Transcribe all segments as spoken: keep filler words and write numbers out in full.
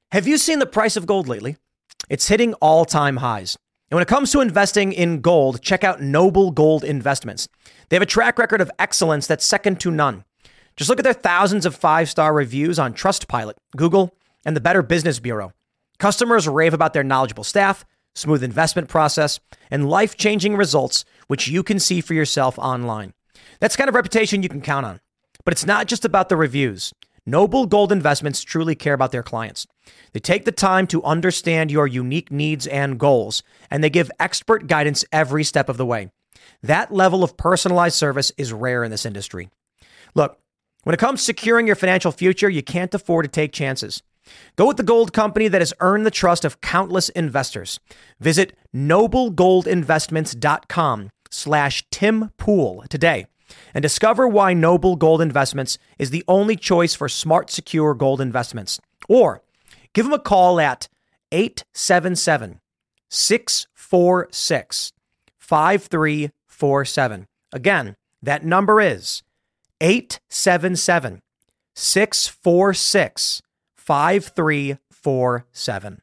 Have you seen the price of gold lately? It's hitting all-time highs. And when it comes to investing in gold, check out Noble Gold Investments. They have a track record of excellence that's second to none. Just look at their thousands of five-star reviews on Trustpilot, Google, and the Better Business Bureau. Customers rave about their knowledgeable staff, smooth investment process, and life-changing results, which you can see for yourself online. That's the kind of reputation you can count on. But it's not just about the reviews. Noble Gold Investments truly care about their clients. They take the time to understand your unique needs and goals, and they give expert guidance every step of the way. That level of personalized service is rare in this industry. Look, when it comes to securing your financial future, you can't afford to take chances. Go with the gold company that has earned the trust of countless investors. Visit noblegoldinvestments.com slash Tim Pool today and discover why Noble Gold Investments is the only choice for smart, secure gold investments. Or give them a call at eight seven seven, six four six, five three four seven. Again, that number is eight seven seven, six four six, five three four seven.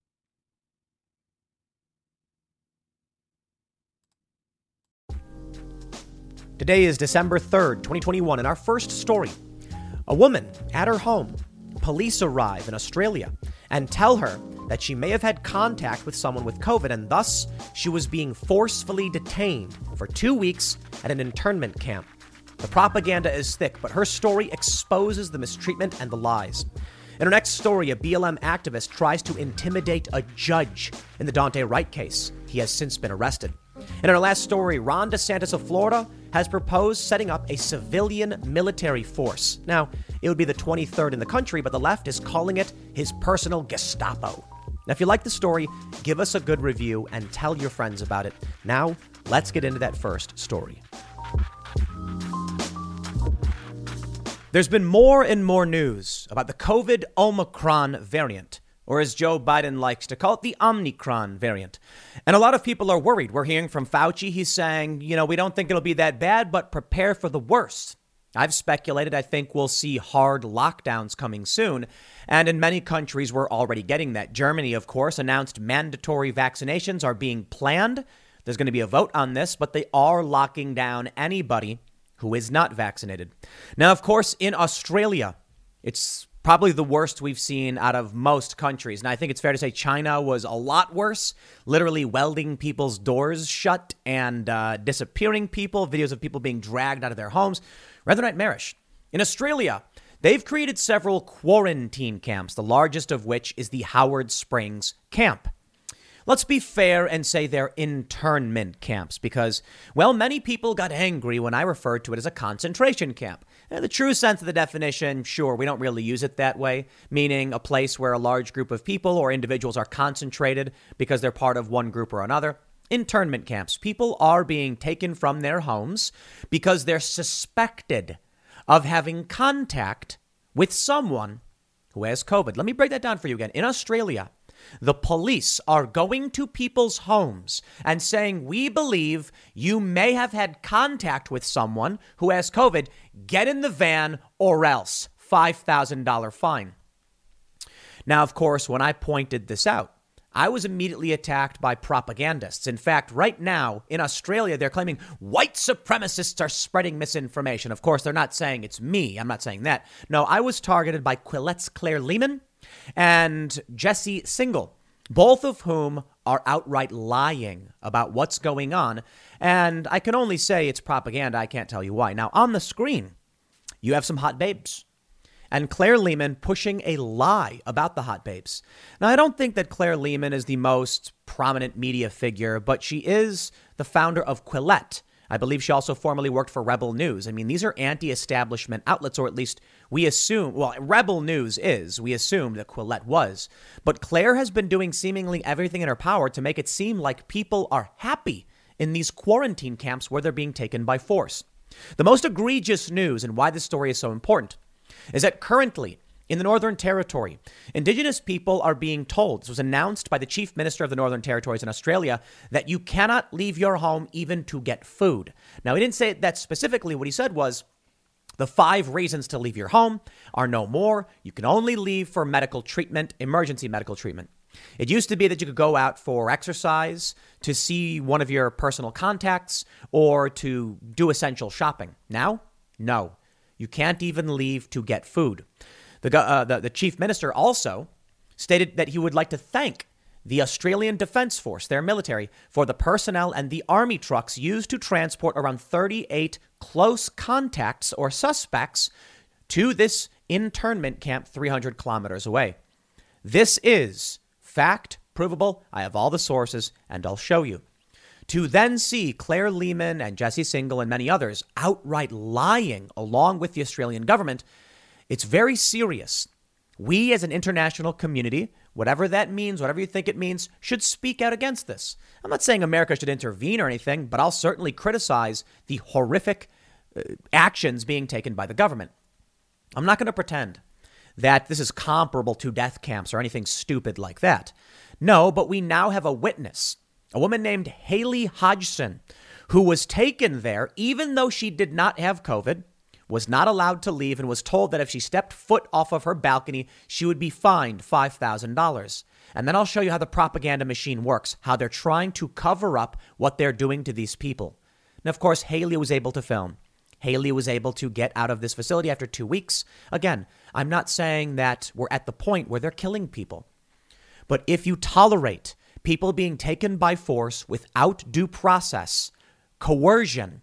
Today is December third, twenty twenty-one, and our first story. A woman at her home. Police arrive in Australia and tell her that she may have had contact with someone with COVID, and thus she was being forcefully detained for two weeks at an internment camp. The propaganda is thick, but her story exposes the mistreatment and the lies. In her next story, a B L M activist tries to intimidate a judge in the Daunte Wright case. He has since been arrested. In our last story, Ron DeSantis of Florida has proposed setting up a civilian military force. Now, it would be the twenty-third in the country, but the left is calling it his personal Gestapo. Now, if you like the story, give us a good review and tell your friends about it. Now, let's get into that first story. There's been more and more news about the COVID Omicron variant, or as Joe Biden likes to call it, the Omicron variant. And a lot of people are worried. We're hearing from Fauci. He's saying, you know, we don't think it'll be that bad, but prepare for the worst. I've speculated I think we'll see hard lockdowns coming soon. And in many countries, we're already getting that. Germany, of course, announced mandatory vaccinations are being planned. There's going to be a vote on this, but they are locking down anybody who is not vaccinated. Now, of course, in Australia, it's probably the worst we've seen out of most countries. And I think it's fair to say China was a lot worse, literally welding people's doors shut and uh, disappearing people, videos of people being dragged out of their homes. Rather nightmarish. In Australia, they've created several quarantine camps, the largest of which is the Howard Springs camp. Let's be fair and say they're internment camps because, well, many people got angry when I referred to it as a concentration camp. And the true sense of the definition, sure, we don't really use it that way, meaning a place where a large group of people or individuals are concentrated because they're part of one group or another. Internment camps. People are being taken from their homes because they're suspected of having contact with someone who has COVID. Let me break that down for you again. In Australia, the police are going to people's homes and saying, we believe you may have had contact with someone who has COVID. Get in the van or else. five thousand dollars fine. Now, of course, when I pointed this out, I was immediately attacked by propagandists. In fact, right now in Australia, they're claiming white supremacists are spreading misinformation. Of course, they're not saying it's me. I'm not saying that. No, I was targeted by Quillette's Claire Lehman and Jesse Singal, both of whom are outright lying about what's going on. And I can only say it's propaganda. I can't tell you why. Now, on the screen, you have some hot babes. And Claire Lehman pushing a lie about the hot babes. Now, I don't think that Claire Lehman is the most prominent media figure, but she is the founder of Quillette. I believe she also formerly worked for Rebel News. I mean, these are anti-establishment outlets, or at least we assume, well, Rebel News is, we assume that Quillette was. But Claire has been doing seemingly everything in her power to make it seem like people are happy in these quarantine camps where they're being taken by force. The most egregious news and why this story is so important is that currently in the Northern Territory, Indigenous people are being told, this was announced by the Chief Minister of the Northern Territories in Australia, that you cannot leave your home even to get food. Now, he didn't say that specifically. What he said was, The five reasons to leave your home are no more. You can only leave for medical treatment, emergency medical treatment. It used to be that you could go out for exercise, to see one of your personal contacts, or to do essential shopping. Now, no. You can't even leave to get food. The, uh, the, the chief minister also stated that he would like to thank the Australian Defence Force, their military, for the personnel and the army trucks used to transport around thirty-eight close contacts or suspects to this internment camp three hundred kilometers away. This is fact, provable. I have all the sources, and I'll show you. To then see Claire Lehman and Jesse Singal and many others outright lying along with the Australian government, it's very serious. We as an international community, whatever that means, whatever you think it means, should speak out against this. I'm not saying America should intervene or anything, but I'll certainly criticize the horrific uh, actions being taken by the government. I'm not going to pretend that this is comparable to death camps or anything stupid like that. No, but we now have a witness, a woman named Haley Hodgson, who was taken there even though she did not have COVID, was not allowed to leave, and was told that if she stepped foot off of her balcony, she would be fined five thousand dollars. And then I'll show you how the propaganda machine works, how they're trying to cover up what they're doing to these people. And of course, Haley was able to film. Haley was able to get out of this facility after two weeks. Again, I'm not saying that we're at the point where they're killing people. But if you tolerate people being taken by force without due process, coercion,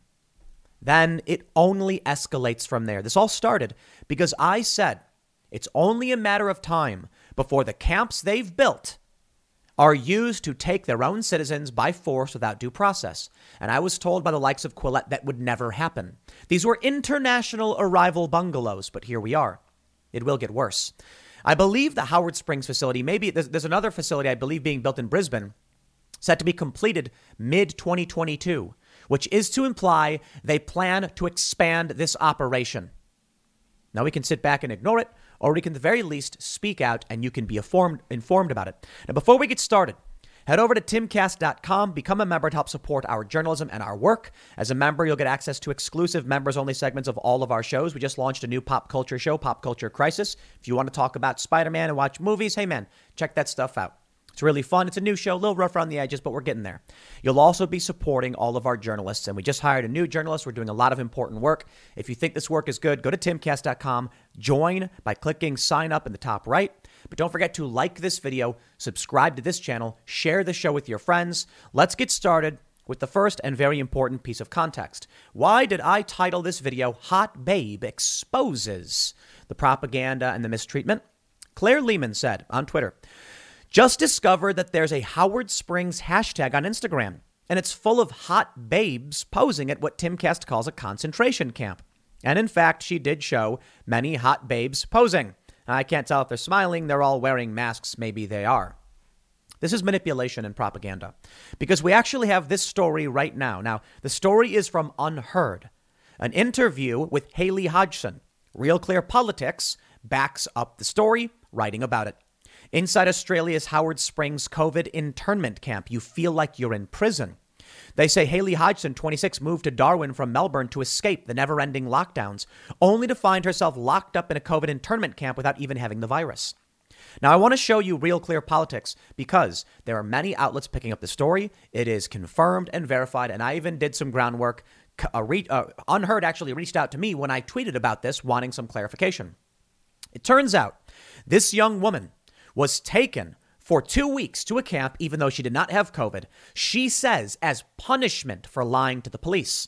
then it only escalates from there. This all started because I said it's only a matter of time before the camps they've built are used to take their own citizens by force without due process. And I was told by the likes of Quillette that would never happen. These were international arrival bungalows, but here we are. It will get worse. I believe the Howard Springs facility, maybe there's, there's another facility I believe being built in Brisbane, set to be completed mid twenty twenty-two, which is to imply they plan to expand this operation. Now we can sit back and ignore it, or we can at the very least speak out and you can be informed, informed about it. Now, before we get started, head over to timcast dot com, become a member to help support our journalism and our work. As a member, you'll get access to exclusive members-only segments of all of our shows. We just launched a new pop culture show, Pop Culture Crisis. If you want to talk about Spider-Man and watch movies, hey man, check that stuff out. It's really fun. It's a new show, a little rough around the edges, but we're getting there. You'll also be supporting all of our journalists, and we just hired a new journalist. We're doing a lot of important work. If you think this work is good, go to timcast dot com, join by clicking sign up in the top right. But don't forget to like this video, subscribe to this channel, share the show with your friends. Let's get started with the first and very important piece of context. Why did I title this video Hot Babe Exposes the Propaganda and the Mistreatment? Claire Lehman said on Twitter, just discovered that there's a Howard Springs hashtag on Instagram, and it's full of hot babes posing at what Timcast calls a concentration camp. And in fact, she did show many hot babes posing. I can't tell if they're smiling, they're all wearing masks, maybe they are. This is manipulation and propaganda, because we actually have this story right now. Now, the story is from Unheard, an interview with Haley Hodgson. Real Clear Politics backs up the story, writing about it. Inside Australia's Howard Springs COVID internment camp, you feel like you're in prison. They say Haley Hodgson, twenty-six, moved to Darwin from Melbourne to escape the never-ending lockdowns, only to find herself locked up in a COVID internment camp without even having the virus. Now, I want to show you Real Clear Politics because there are many outlets picking up the story. It is confirmed and verified, and I even did some groundwork. Uh, re- uh, Unheard actually reached out to me when I tweeted about this, wanting some clarification. It turns out this young woman was taken for two weeks to a camp, even though she did not have COVID, she says, as punishment for lying to the police.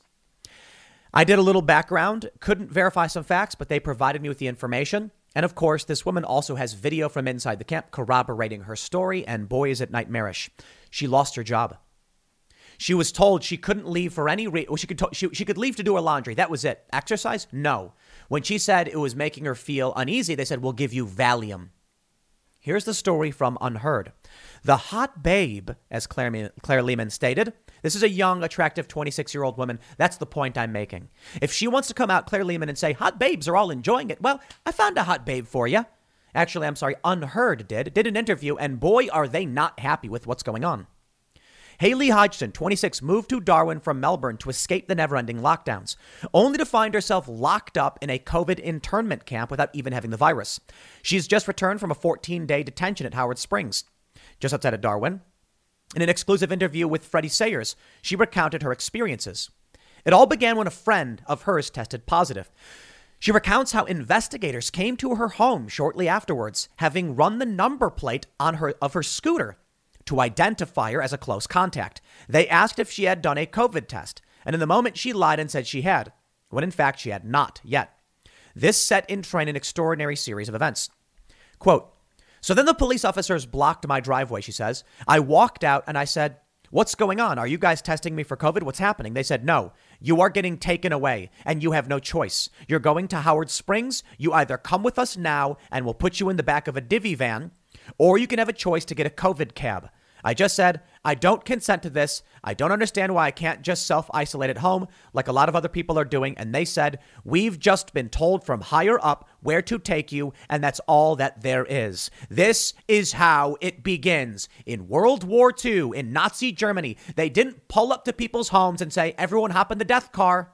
I did a little background, couldn't verify some facts, but they provided me with the information. And of course, this woman also has video from inside the camp corroborating her story, and boy, is it nightmarish. She lost her job. She was told she couldn't leave for any reason. She could to- she, she could leave to do her laundry. That was it. Exercise? No. When she said it was making her feel uneasy, they said, we'll give you Valium. Here's the story from Unheard. The hot babe, as Claire, Claire Lehman stated, this is a young, attractive twenty-six-year-old woman. That's the point I'm making. If she wants to come out, Claire Lehman, and say, hot babes are all enjoying it, well, I found a hot babe for you. Actually, I'm sorry, Unheard did, did an interview, and boy, are they not happy with what's going on. Haley Hodgson, twenty-six, moved to Darwin from Melbourne to escape the never-ending lockdowns, only to find herself locked up in a COVID internment camp without even having the virus. She's just returned from a fourteen-day detention at Howard Springs, just outside of Darwin. In an exclusive interview with Freddie Sayers, she recounted her experiences. It all began when a friend of hers tested positive. She recounts how investigators came to her home shortly afterwards, having run the number plate on her of her scooter to identify her as a close contact. They asked if she had done a COVID test, and in the moment she lied and said she had, when in fact she had not yet. This set in train an extraordinary series of events. Quote, so then the police officers blocked my driveway, she says. I walked out and I said, what's going on? Are you guys testing me for COVID? What's happening? They said, no, you are getting taken away and you have no choice. You're going to Howard Springs. You either come with us now and we'll put you in the back of a divvy van, or you can have a choice to get a COVID cab. I just said, I don't consent to this. I don't understand why I can't just self-isolate at home like a lot of other people are doing. And they said, we've just been told from higher up where to take you, and that's all that there is. This is how it begins. In World War Two, in Nazi Germany, they didn't pull up to people's homes and say, everyone hop in the death car,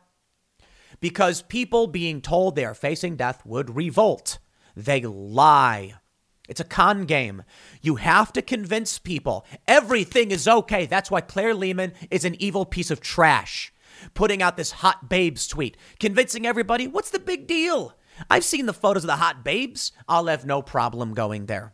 because people being told they are facing death would revolt. They lie. It's a con game. You have to convince people everything is okay. That's why Claire Lehman is an evil piece of trash. Putting out this hot babes tweet, convincing everybody, what's the big deal? I've seen the photos of the hot babes. I'll have no problem going there.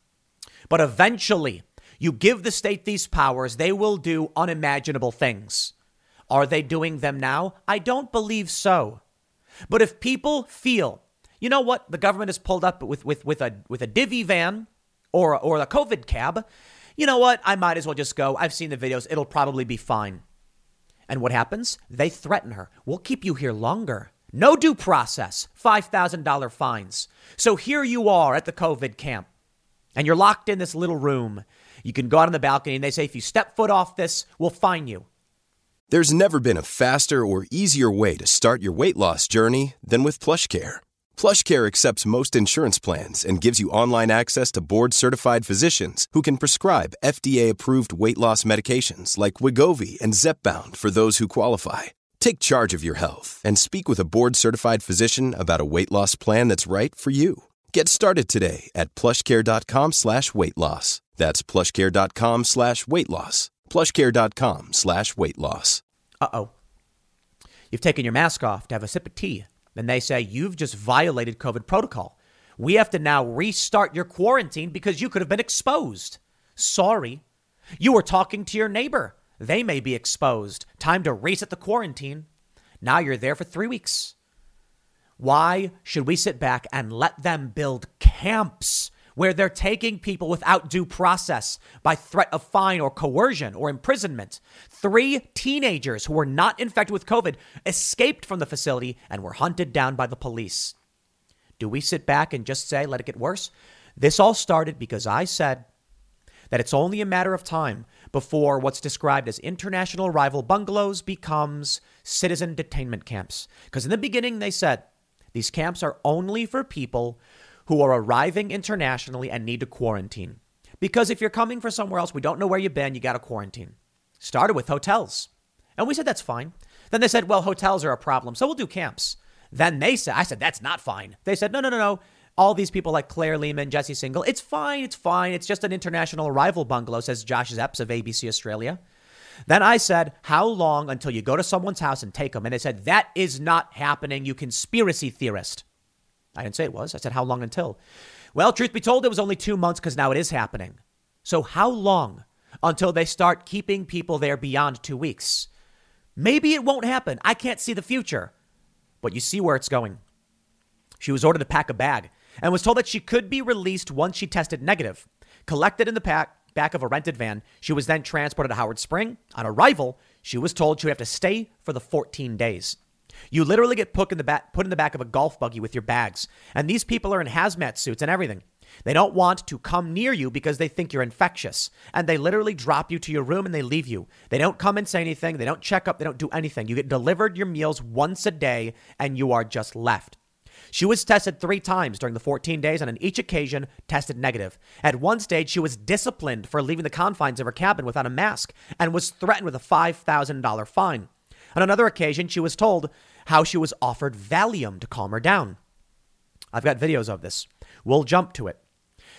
But eventually, you give the state these powers, they will do unimaginable things. Are they doing them now? I don't believe so. But if people feel, you know what? The government has pulled up with, with, with a with a divvy van or, or a COVID cab. You know what? I might as well just go. I've seen the videos. It'll probably be fine. And what happens? They threaten her. We'll keep you here longer. No due process. five thousand dollars fines. So here you are at the COVID camp and you're locked in this little room. You can go out on the balcony and they say, if you step foot off this, we'll fine you. There's never been a faster or easier way to start your weight loss journey than with PlushCare. PlushCare accepts most insurance plans and gives you online access to board-certified physicians who can prescribe F D A-approved weight loss medications like Wegovy and Zepbound for those who qualify. Take charge of your health and speak with a board-certified physician about a weight loss plan that's right for you. Get started today at plushcare.com slash weight loss. That's plushcare.com slash weight loss. plushcare.com slash weight loss. Uh-oh. You've taken your mask off to have a sip of tea. Then they say, you've just violated COVID protocol. We have to now restart your quarantine because you could have been exposed. Sorry. You were talking to your neighbor. They may be exposed. Time to reset the quarantine. Now you're there for three weeks. Why should we sit back and let them build camps where they're taking people without due process by threat of fine or coercion or imprisonment? Three teenagers who were not infected with COVID escaped from the facility and were hunted down by the police. Do we sit back and just say, let it get worse? This all started because I said that it's only a matter of time before what's described as international arrival bungalows becomes citizen detainment camps. Because in the beginning, they said these camps are only for people who are arriving internationally and need to quarantine. Because if you're coming from somewhere else, we don't know where you've been, you got to quarantine. Started with hotels. And we said, that's fine. Then they said, well, hotels are a problem, so we'll do camps. Then they said, I said, that's not fine. They said, no, no, no, no. All these people like Claire Lehman, Jesse Singal, it's fine, it's fine. It's just an international arrival bungalow, says Josh Zepps of A B C Australia. Then I said, how long until you go to someone's house and take them? And they said, that is not happening, you conspiracy theorist. I didn't say it was. I said, how long until? Well, truth be told, it was only two months because now it is happening. So how long until they start keeping people there beyond two weeks? Maybe it won't happen. I can't see the future. But you see where it's going. She was ordered to pack a bag and was told that she could be released once she tested negative. Collected in the pack, back of a rented van, she was then transported to Howard Spring. On arrival, she was told she would have to stay for the fourteen days. You literally get put in the back, put in the back of a golf buggy with your bags. And these people are in hazmat suits and everything. They don't want to come near you because they think you're infectious. And they literally drop you to your room and they leave you. They don't come and say anything. They don't check up. They don't do anything. You get delivered your meals once a day and you are just left. She was tested three times during the fourteen days and on each occasion tested negative. At one stage, she was disciplined for leaving the confines of her cabin without a mask and was threatened with a five thousand dollars fine. On another occasion, she was told how she was offered Valium to calm her down. I've got videos of this. We'll jump to it.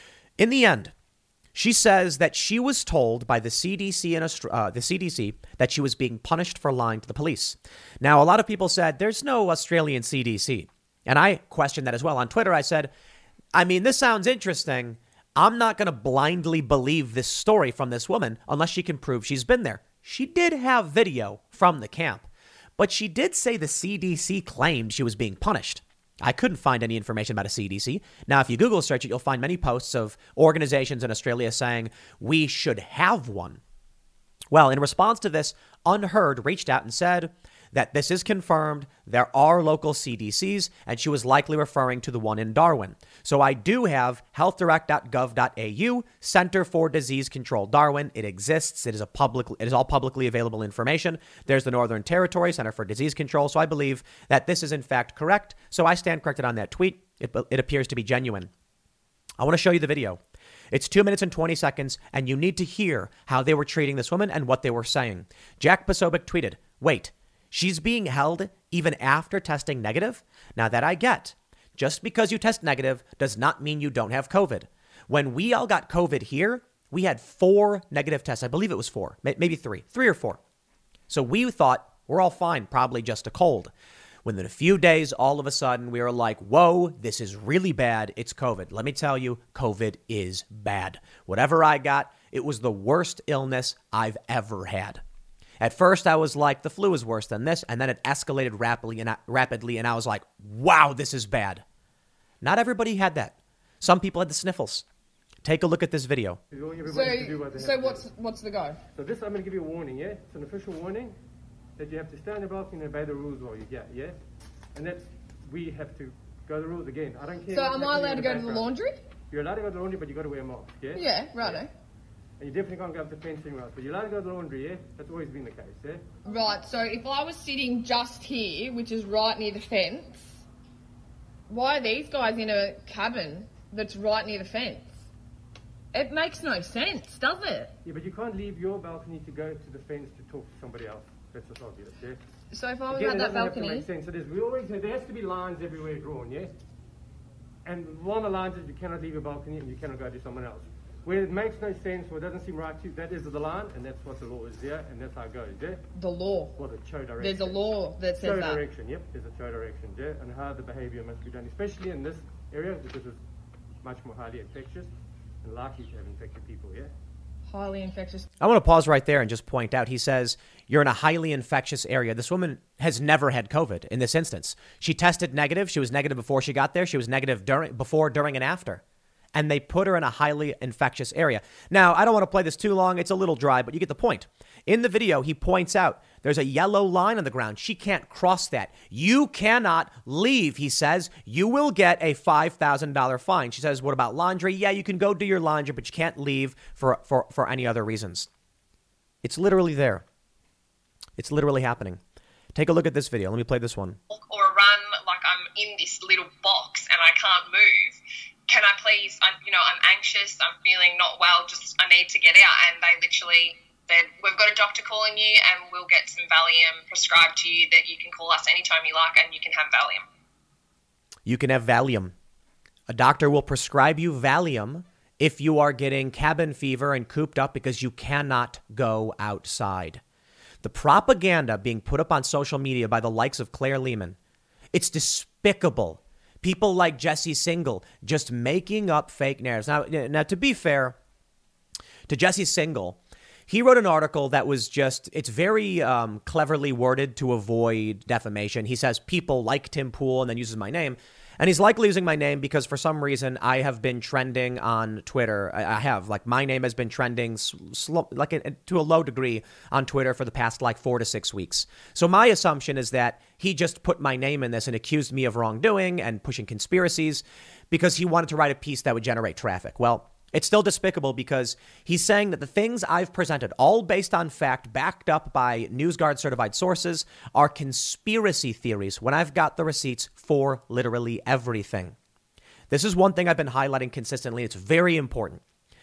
In the end, she says that she was told by the C D C and uh, the C D C that she was being punished for lying to the police. Now, a lot of people said there's no Australian C D C. And I questioned that as well. On Twitter, I said, I mean, this sounds interesting. I'm not going to blindly believe this story from this woman unless she can prove she's been there. She did have video from the camp, but she did say the C D C claimed she was being punished. I couldn't find any information about a C D C. Now, if you Google search it, you'll find many posts of organizations in Australia saying we should have one. Well, in response to this, Unheard reached out and said that this is confirmed. There are local C D Cs, and she was likely referring to the one in Darwin. So I do have health direct dot gov dot a u, Center for Disease Control Darwin. It exists. It is a public. It is all publicly available information. There's the Northern Territory Center for Disease Control. So I believe that this is in fact correct. So I stand corrected on that tweet. It, it appears to be genuine. I want to show you the video. It's two minutes and twenty seconds, and you need to hear how they were treating this woman and what they were saying. Jack Posobiec tweeted, wait, she's being held even after testing negative? Now that I get. Just because you test negative does not mean you don't have COVID. When we all got COVID here, we had four negative tests. I believe it was four, maybe three, three or four. So we thought we're all fine, probably just a cold. Within a few days, all of a sudden, we were like, whoa, this is really bad. It's COVID. Let me tell you, COVID is bad. Whatever I got, it was the worst illness I've ever had. At first, I was like, the flu is worse than this. And then it escalated rapidly and rapidly. And I was like, wow, this is bad. Not everybody had that. Some people had the sniffles. Take a look at this video. So, so what's what's the go? So this, I'm going to give you a warning, yeah? It's an official warning that you have to stand in the balcony and obey the rules while you get, yeah? And that's, we have to go the rules again. I don't care. So am I allowed to go to the laundry? You're allowed to go to the laundry, but you got to wear a mask, yeah? Yeah, righto. Yeah. And you definitely can't go up to fencing routes, but you're allowed to go to the laundry, yeah? That's always been the case, yeah? Right, so if I was sitting just here, which is right near the fence, why are these guys in a cabin that's right near the fence? It makes no sense, does it? Yeah, but you can't leave your balcony to go to the fence to talk to somebody else. That's just obvious, yeah? So if I was Again, at that balcony... It doesn't have to make sense. So there's, we always, there has to be lines everywhere drawn, yeah? And one of the lines is you cannot leave your balcony and you cannot go to someone else. Where it makes no sense or it doesn't seem right to you, that is the line, and that's what the law is, yeah? And that's how it goes, yeah? The law. Well, the show direction. There's a law that says show that. direction, yep. There's a show direction, yeah? And how the behaviour must be done, especially in this area, because it's much more highly infectious and likely to have infected people, yeah? Highly infectious. I want to pause right there and just point out, he says, you're in a highly infectious area. This woman has never had COVID in this instance. She tested negative. She was negative before she got there. She was negative during, before, during, and after. And they put her in a highly infectious area. Now, I don't want to play this too long. It's a little dry, but you get the point. In the video, he points out there's a yellow line on the ground. She can't cross that. You cannot leave, he says. You will get a five thousand dollars fine. She says, what about laundry? Yeah, you can go do your laundry, but you can't leave for, for, for any other reasons. It's literally there. It's literally happening. Take a look at this video. Let me play this one. Or run like I'm in this little box and I can't move. Can I please, I'm, you know, I'm anxious, I'm feeling not well, just I need to get out. And they literally said, we've got a doctor calling you and we'll get some Valium prescribed to you that you can call us anytime you like and you can have Valium. You can have Valium. A doctor will prescribe you Valium if you are getting cabin fever and cooped up because you cannot go outside. The propaganda being put up on social media by the likes of Claire Lehman, it's despicable. People like Jesse Singal just making up fake narratives. Now, now, to be fair to Jesse Singal, he wrote an article that was just, it's very um, cleverly worded to avoid defamation. He says people like Tim Pool and then uses my name. And he's likely using my name because for some reason I have been trending on Twitter. I, I have, like, my name has been trending sl- like a, to a low degree on Twitter for the past like four to six weeks. So my assumption is that he just put my name in this and accused me of wrongdoing and pushing conspiracies because he wanted to write a piece that would generate traffic. Well, It's still despicable because he's saying that the things I've presented, all based on fact, backed up by NewsGuard certified sources, are conspiracy theories when I've got the receipts for literally everything. This is one thing I've been highlighting consistently. It's very important.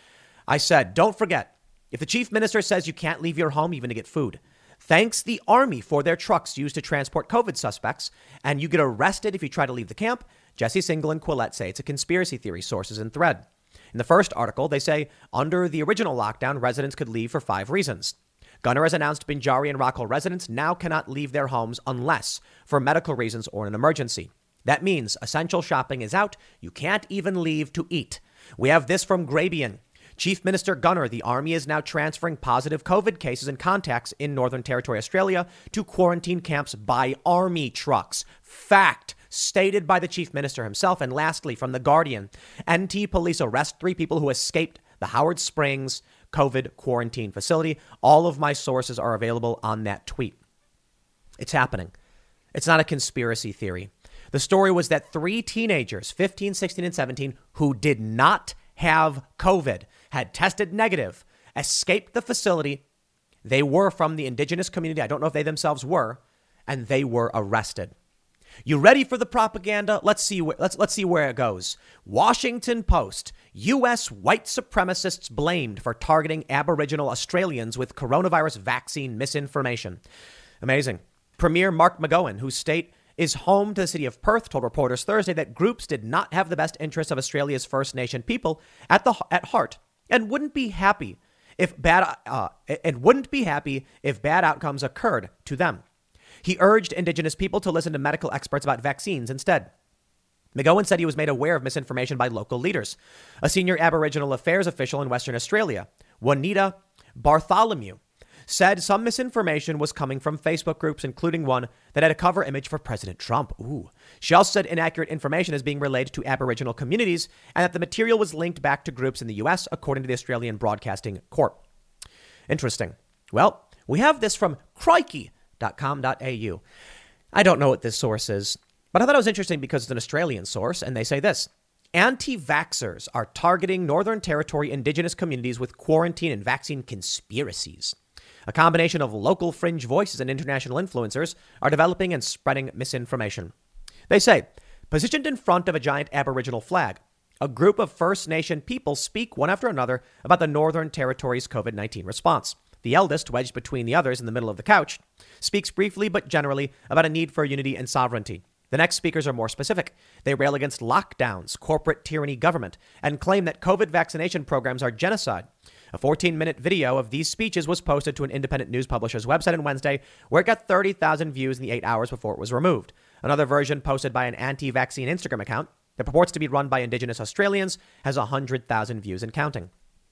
I said, don't forget, if the chief minister says you can't leave your home even to get food, thanks the army for their trucks used to transport COVID suspects, and you get arrested if you try to leave the camp, Jesse Singal and Quillette say it's a conspiracy theory, sources in Thread. In the first article, they say under the original lockdown, residents could leave for five reasons. Gunner has announced Binjari and Rockall residents now cannot leave their homes unless for medical reasons or an emergency. That means essential shopping is out. You can't even leave to eat. We have this from Grabian. Chief Minister Gunner, the army is now transferring positive COVID cases and contacts in Northern Territory, Australia to quarantine camps by army trucks. Fact. Stated by the chief minister himself. And lastly, from The Guardian, N T police arrest three people who escaped the Howard Springs COVID quarantine facility. All of my sources are available on that tweet. It's happening. It's not a conspiracy theory. The story was that three teenagers, fifteen, sixteen, and seventeen, who did not have COVID, had tested negative, escaped the facility. They were from the indigenous community. I don't know if they themselves were, and they were arrested. You ready for the propaganda? Let's see. Wh- let's let's see where it goes. Washington Post: U S white supremacists blamed for targeting Aboriginal Australians with coronavirus vaccine misinformation. Amazing. Premier Mark McGowan, whose state is home to the city of Perth, told reporters Thursday that groups did not have the best interests of Australia's First Nation people at the at heart, and wouldn't be happy if bad uh, and wouldn't be happy if bad outcomes occurred to them. He urged Indigenous people to listen to medical experts about vaccines instead. McGowan said he was made aware of misinformation by local leaders. A senior Aboriginal affairs official in Western Australia, Juanita Bartholomew, said some misinformation was coming from Facebook groups, including one that had a cover image for President Trump. Ooh. She also said inaccurate information is being relayed to Aboriginal communities and that the material was linked back to groups in the U S, according to the Australian Broadcasting Corp. Interesting. Well, we have this from Crikey. dot com dot a u. I don't know what this source is, but I thought it was interesting because it's an Australian source, and they say this. Anti-vaxxers are targeting Northern Territory Indigenous communities with quarantine and vaccine conspiracies. A combination of local fringe voices and international influencers are developing and spreading misinformation. They say, positioned in front of a giant Aboriginal flag, a group of First Nation people speak one after another about the Northern Territory's COVID nineteen response. The eldest, wedged between the others in the middle of the couch, speaks briefly but generally about a need for unity and sovereignty. The next speakers are more specific. They rail against lockdowns, corporate tyranny, government, and claim that COVID vaccination programs are genocide. A fourteen-minute video of these speeches was posted to an independent news publisher's website on Wednesday, where it got thirty thousand views in the eight hours before it was removed. Another version, posted by an anti-vaccine Instagram account that purports to be run by Indigenous Australians, has one hundred thousand views and counting.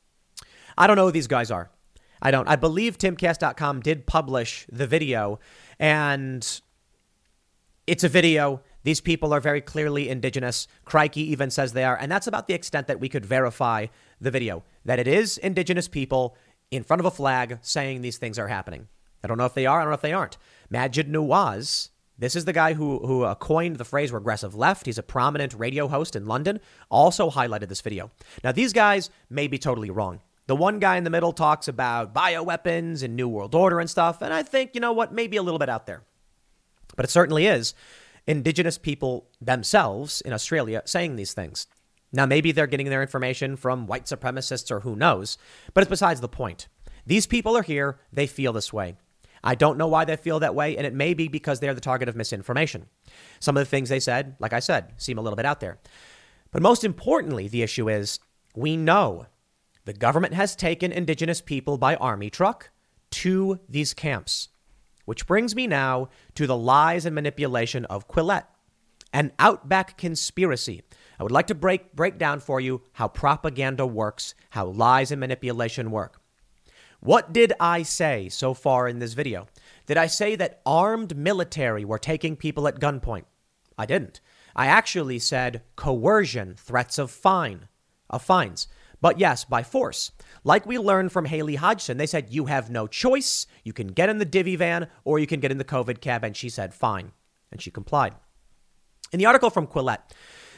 I don't know who these guys are. I don't. I believe Timcast dot com did publish the video, and it's a video. These people are very clearly Indigenous. Crikey even says they are. And that's about the extent that we could verify the video, that it is Indigenous people in front of a flag saying these things are happening. I don't know if they are. I don't know if they aren't. Majid Nawaz, this is the guy who, who uh, coined the phrase regressive left. He's a prominent radio host in London, also highlighted this video. Now, these guys may be totally wrong. The one guy in the middle talks about bioweapons and New World Order and stuff. And I think, you know what, maybe a little bit out there. But it certainly is Indigenous people themselves in Australia saying these things. Now, maybe they're getting their information from white supremacists or who knows, but it's besides the point. These people are here. They feel this way. I don't know why they feel that way, and it may be because they're the target of misinformation. Some of the things they said, like I said, seem a little bit out there. But most importantly, the issue is we know the government has taken Indigenous people by army truck to these camps, which brings me now to the lies and manipulation of Quillette, an outback conspiracy. I would like to break break down for you how propaganda works, how lies and manipulation work. What did I say so far in this video? Did I say that armed military were taking people at gunpoint? I didn't. I actually said coercion, threats of fine, of fines. But yes, by force. Like we learned from Haley Hodgson, they said, you have no choice. You can get in the divvy van or you can get in the COVID cab. And she said, fine. And she complied. In the article from Quillette,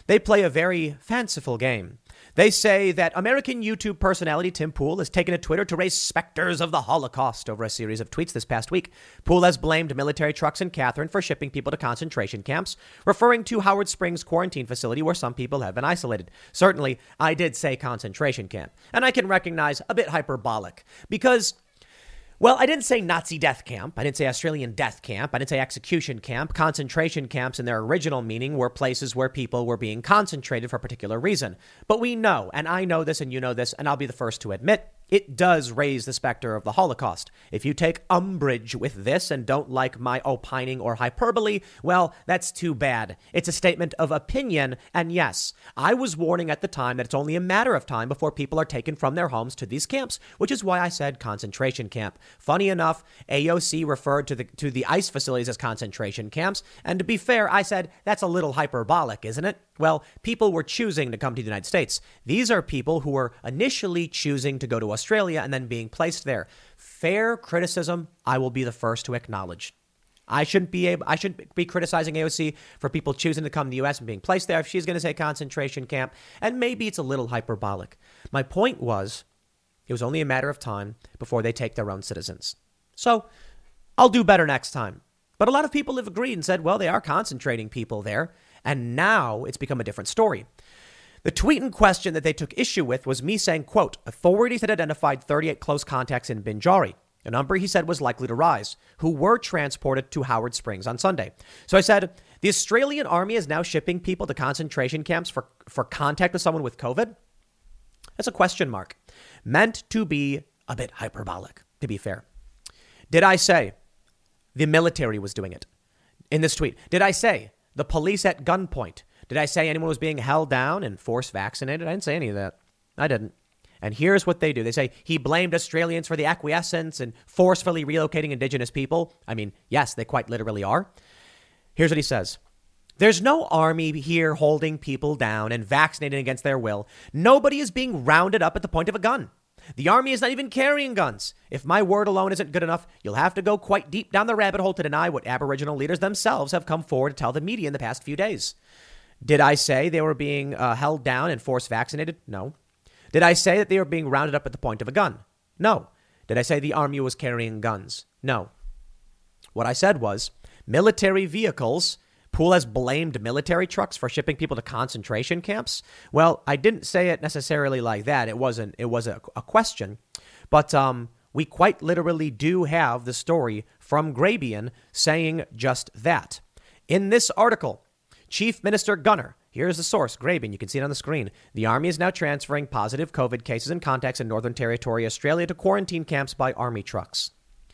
They play a very fanciful game. They say that American YouTube personality Tim Pool has taken to Twitter to raise specters of the Holocaust over a series of tweets this past week. Pool has blamed military trucks in Catherine for shipping people to concentration camps, referring to Howard Springs quarantine facility where some people have been isolated. Certainly, I did say concentration camp, and I can recognize a bit hyperbolic because, well, I didn't say Nazi death camp. I didn't say Australian death camp. I didn't say execution camp. Concentration camps in their original meaning were places where people were being concentrated for a particular reason. But we know, and I know this and you know this, and I'll be the first to admit, it does raise the specter of the Holocaust. If you take umbrage with this and don't like my opining or hyperbole, well, that's too bad. It's a statement of opinion, and yes, I was warning at the time that it's only a matter of time before people are taken from their homes to these camps, which is why I said concentration camp. Funny enough, A O C referred to the to the ICE facilities as concentration camps, and to be fair, I said that's a little hyperbolic, isn't it? Well, people were choosing to come to the United States. These are people who were initially choosing to go to Australia and then being placed there. Fair criticism, I will be the first to acknowledge. I shouldn't be able, I shouldn't be criticizing A O C for people choosing to come to the U S and being placed there if she's going to say concentration camp, and maybe it's a little hyperbolic. My point was, it was only a matter of time before they take their own citizens. So I'll do better next time. But a lot of people have agreed and said, well, they are concentrating people there. And now it's become a different story. The tweet in question that they took issue with was me saying, quote, authorities had identified thirty-eight close contacts in Binjari, a number he said was likely to rise, who were transported to Howard Springs on Sunday. So I said, the Australian Army is now shipping people to concentration camps for, for contact with someone with COVID? That's a question mark. Meant to be a bit hyperbolic, to be fair. Did I say the military was doing it in this tweet? Did I say the police at gunpoint? Did I say anyone was being held down and force vaccinated? I didn't say any of that. I didn't. And here's what they do. They say he blamed Australians for the acquiescence and forcefully relocating Indigenous people. I mean, yes, they quite literally are. Here's what he says. There's no army here holding people down and vaccinating against their will. Nobody is being rounded up at the point of a gun. The army is not even carrying guns. If my word alone isn't good enough, you'll have to go quite deep down the rabbit hole to deny what Aboriginal leaders themselves have come forward to tell the media in the past few days. Did I say they were being uh, held down and force vaccinated? No. Did I say that they were being rounded up at the point of a gun? No. Did I say the army was carrying guns? No. What I said was military vehicles. Pool has blamed military trucks for shipping people to concentration camps. Well, I didn't say it necessarily like that. It wasn't. It was a, a question. But um, we quite literally do have the story from Grabien saying just that. In this article, Chief Minister Gunner, here's the source, Grabien, you can see it on the screen. The Army is now transferring positive COVID cases and contacts in Northern Territory, Australia to quarantine camps by Army trucks.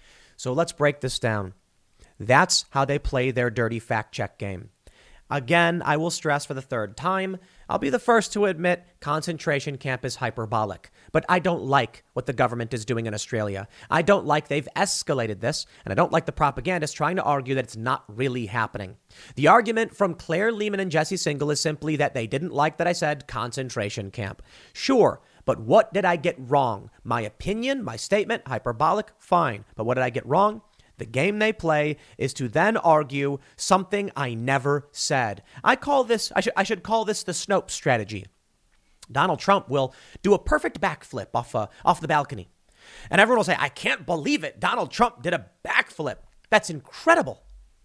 So let's break this down. That's how they play their dirty fact check game. Again, I will stress for the third time, I'll be the first to admit concentration camp is hyperbolic. But I don't like what the government is doing in Australia. I don't like they've escalated this, and I don't like the propagandists trying to argue that it's not really happening. The argument from Claire Lehman and Jesse Singal is simply that they didn't like that I said concentration camp. Sure, but what did I get wrong? My opinion, my statement, hyperbolic, fine. But what did I get wrong? The game they play is to then argue something I never said. I call this, I should, I should call this the Snopes strategy. Donald Trump will do a perfect backflip off, uh, off the balcony. And everyone will say, I can't believe it. Donald Trump did a backflip. That's incredible.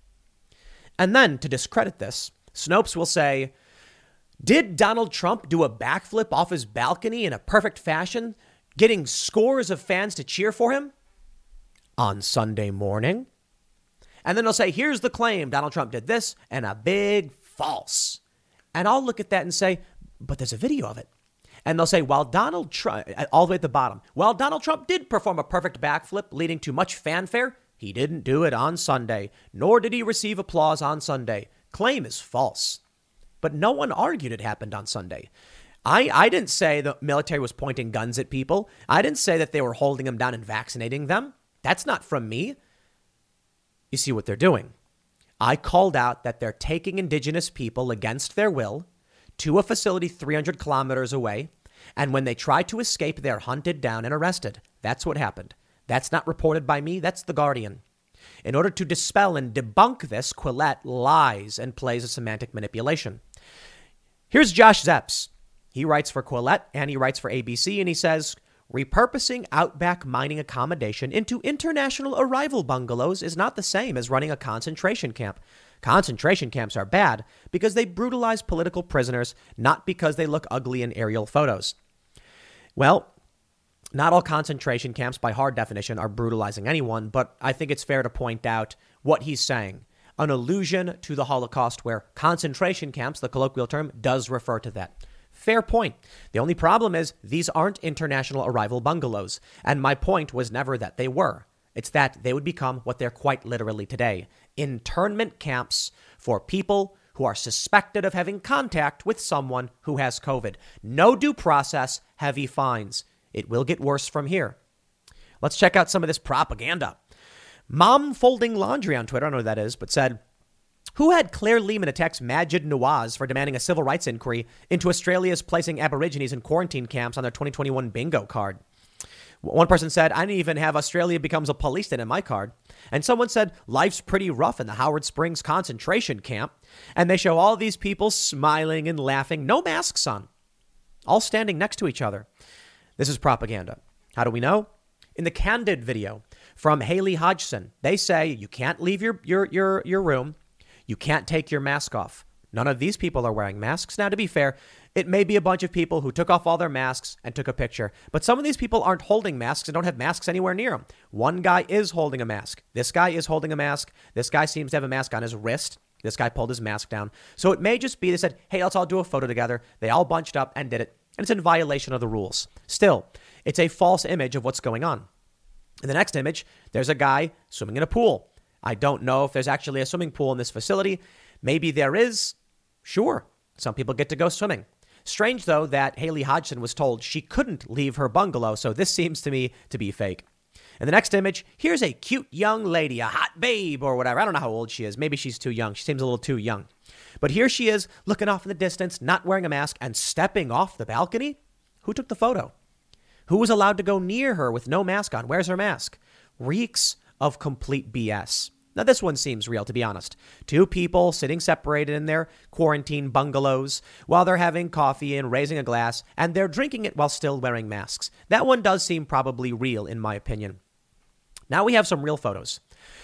And then to discredit this, Snopes will say, did Donald Trump do a backflip off his balcony in a perfect fashion, getting scores of fans to cheer for him? On Sunday morning. And then they'll say, here's the claim. Donald Trump did this and a big false. And I'll look at that and say, but there's a video of it. And they'll say, while Donald Trump, all the way at the bottom, while Donald Trump did perform a perfect backflip leading to much fanfare, he didn't do it on Sunday, nor did he receive applause on Sunday. Claim is false. But no one argued it happened on Sunday. I, I didn't say the military was pointing guns at people. I didn't say that they were holding them down and vaccinating them. That's not from me. You see what they're doing. I called out that they're taking Indigenous people against their will to a facility three hundred kilometers away. And when they try to escape, they're hunted down and arrested. That's what happened. That's not reported by me. That's The Guardian. In order to dispel and debunk this, Quillette lies and plays a semantic manipulation. Here's Josh Zepps. He writes for Quillette and he writes for A B C, and he says, repurposing outback mining accommodation into international arrival bungalows is not the same as running a concentration camp. Concentration camps are bad because they brutalize political prisoners, not because they look ugly in aerial photos. Well, not all concentration camps by hard definition are brutalizing anyone, but I think it's fair to point out what he's saying. An allusion to the Holocaust where concentration camps, the colloquial term, does refer to that. Fair point. The only problem is these aren't international arrival bungalows. And my point was never that they were. It's that they would become what they're quite literally today. Internment camps for people who are suspected of having contact with someone who has COVID. No due process, heavy fines. It will get worse from here. Let's check out some of this propaganda. Mom Folding Laundry on Twitter, I don't know who that is, but said, who had Claire Lehman attacks Majid Nawaz for demanding a civil rights inquiry into Australia's placing Aborigines in quarantine camps on their twenty twenty-one bingo card? One person said, I didn't even have Australia becomes a police state in my card. And someone said, life's pretty rough in the Howard Springs concentration camp. And they show all these people smiling and laughing, no masks on, all standing next to each other. This is propaganda. How do we know? In the Candid video from Haley Hodgson, they say you can't leave your, your, your, your room. You can't take your mask off. None of these people are wearing masks. Now, to be fair, it may be a bunch of people who took off all their masks and took a picture. But some of these people aren't holding masks and don't have masks anywhere near them. One guy is holding a mask. This guy is holding a mask. This guy seems to have a mask on his wrist. This guy pulled his mask down. So it may just be they said, hey, let's all do a photo together. They all bunched up and did it. And it's in violation of the rules. Still, it's a false image of what's going on. In the next image, there's a guy swimming in a pool. I don't know if there's actually a swimming pool in this facility. Maybe there is. Sure, some people get to go swimming. Strange, though, that Haley Hodgson was told she couldn't leave her bungalow, so this seems to me to be fake. In the next image, here's a cute young lady, a hot babe or whatever. I don't know how old she is. Maybe she's too young. She seems a little too young. But here she is, looking off in the distance, not wearing a mask and stepping off the balcony. Who took the photo? Who was allowed to go near her with no mask on? Where's her mask? Reeks of complete B S. Now, this one seems real, to be honest. Two people sitting separated in their quarantine bungalows while they're having coffee and raising a glass, and they're drinking it while still wearing masks. That one does seem probably real, in my opinion. Now we have some real photos.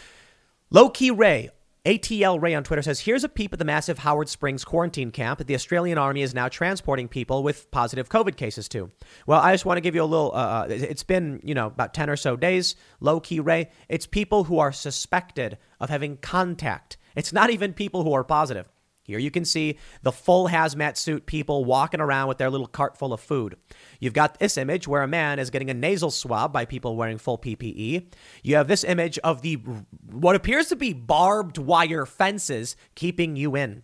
Low-Key Ray, A T L Ray on Twitter, says, here's a peep at the massive Howard Springs quarantine camp that the Australian Army is now transporting people with positive COVID cases to. Well, I just want to give you a little, uh, it's been, you know, about ten or so days. Low-Key Ray, it's people who are suspected of having contact. It's not even people who are positive. Here you can see the full hazmat suit people walking around with their little cart full of food. You've got this image where a man is getting a nasal swab by people wearing full P P E. You have this image of the what appears to be barbed wire fences keeping you in.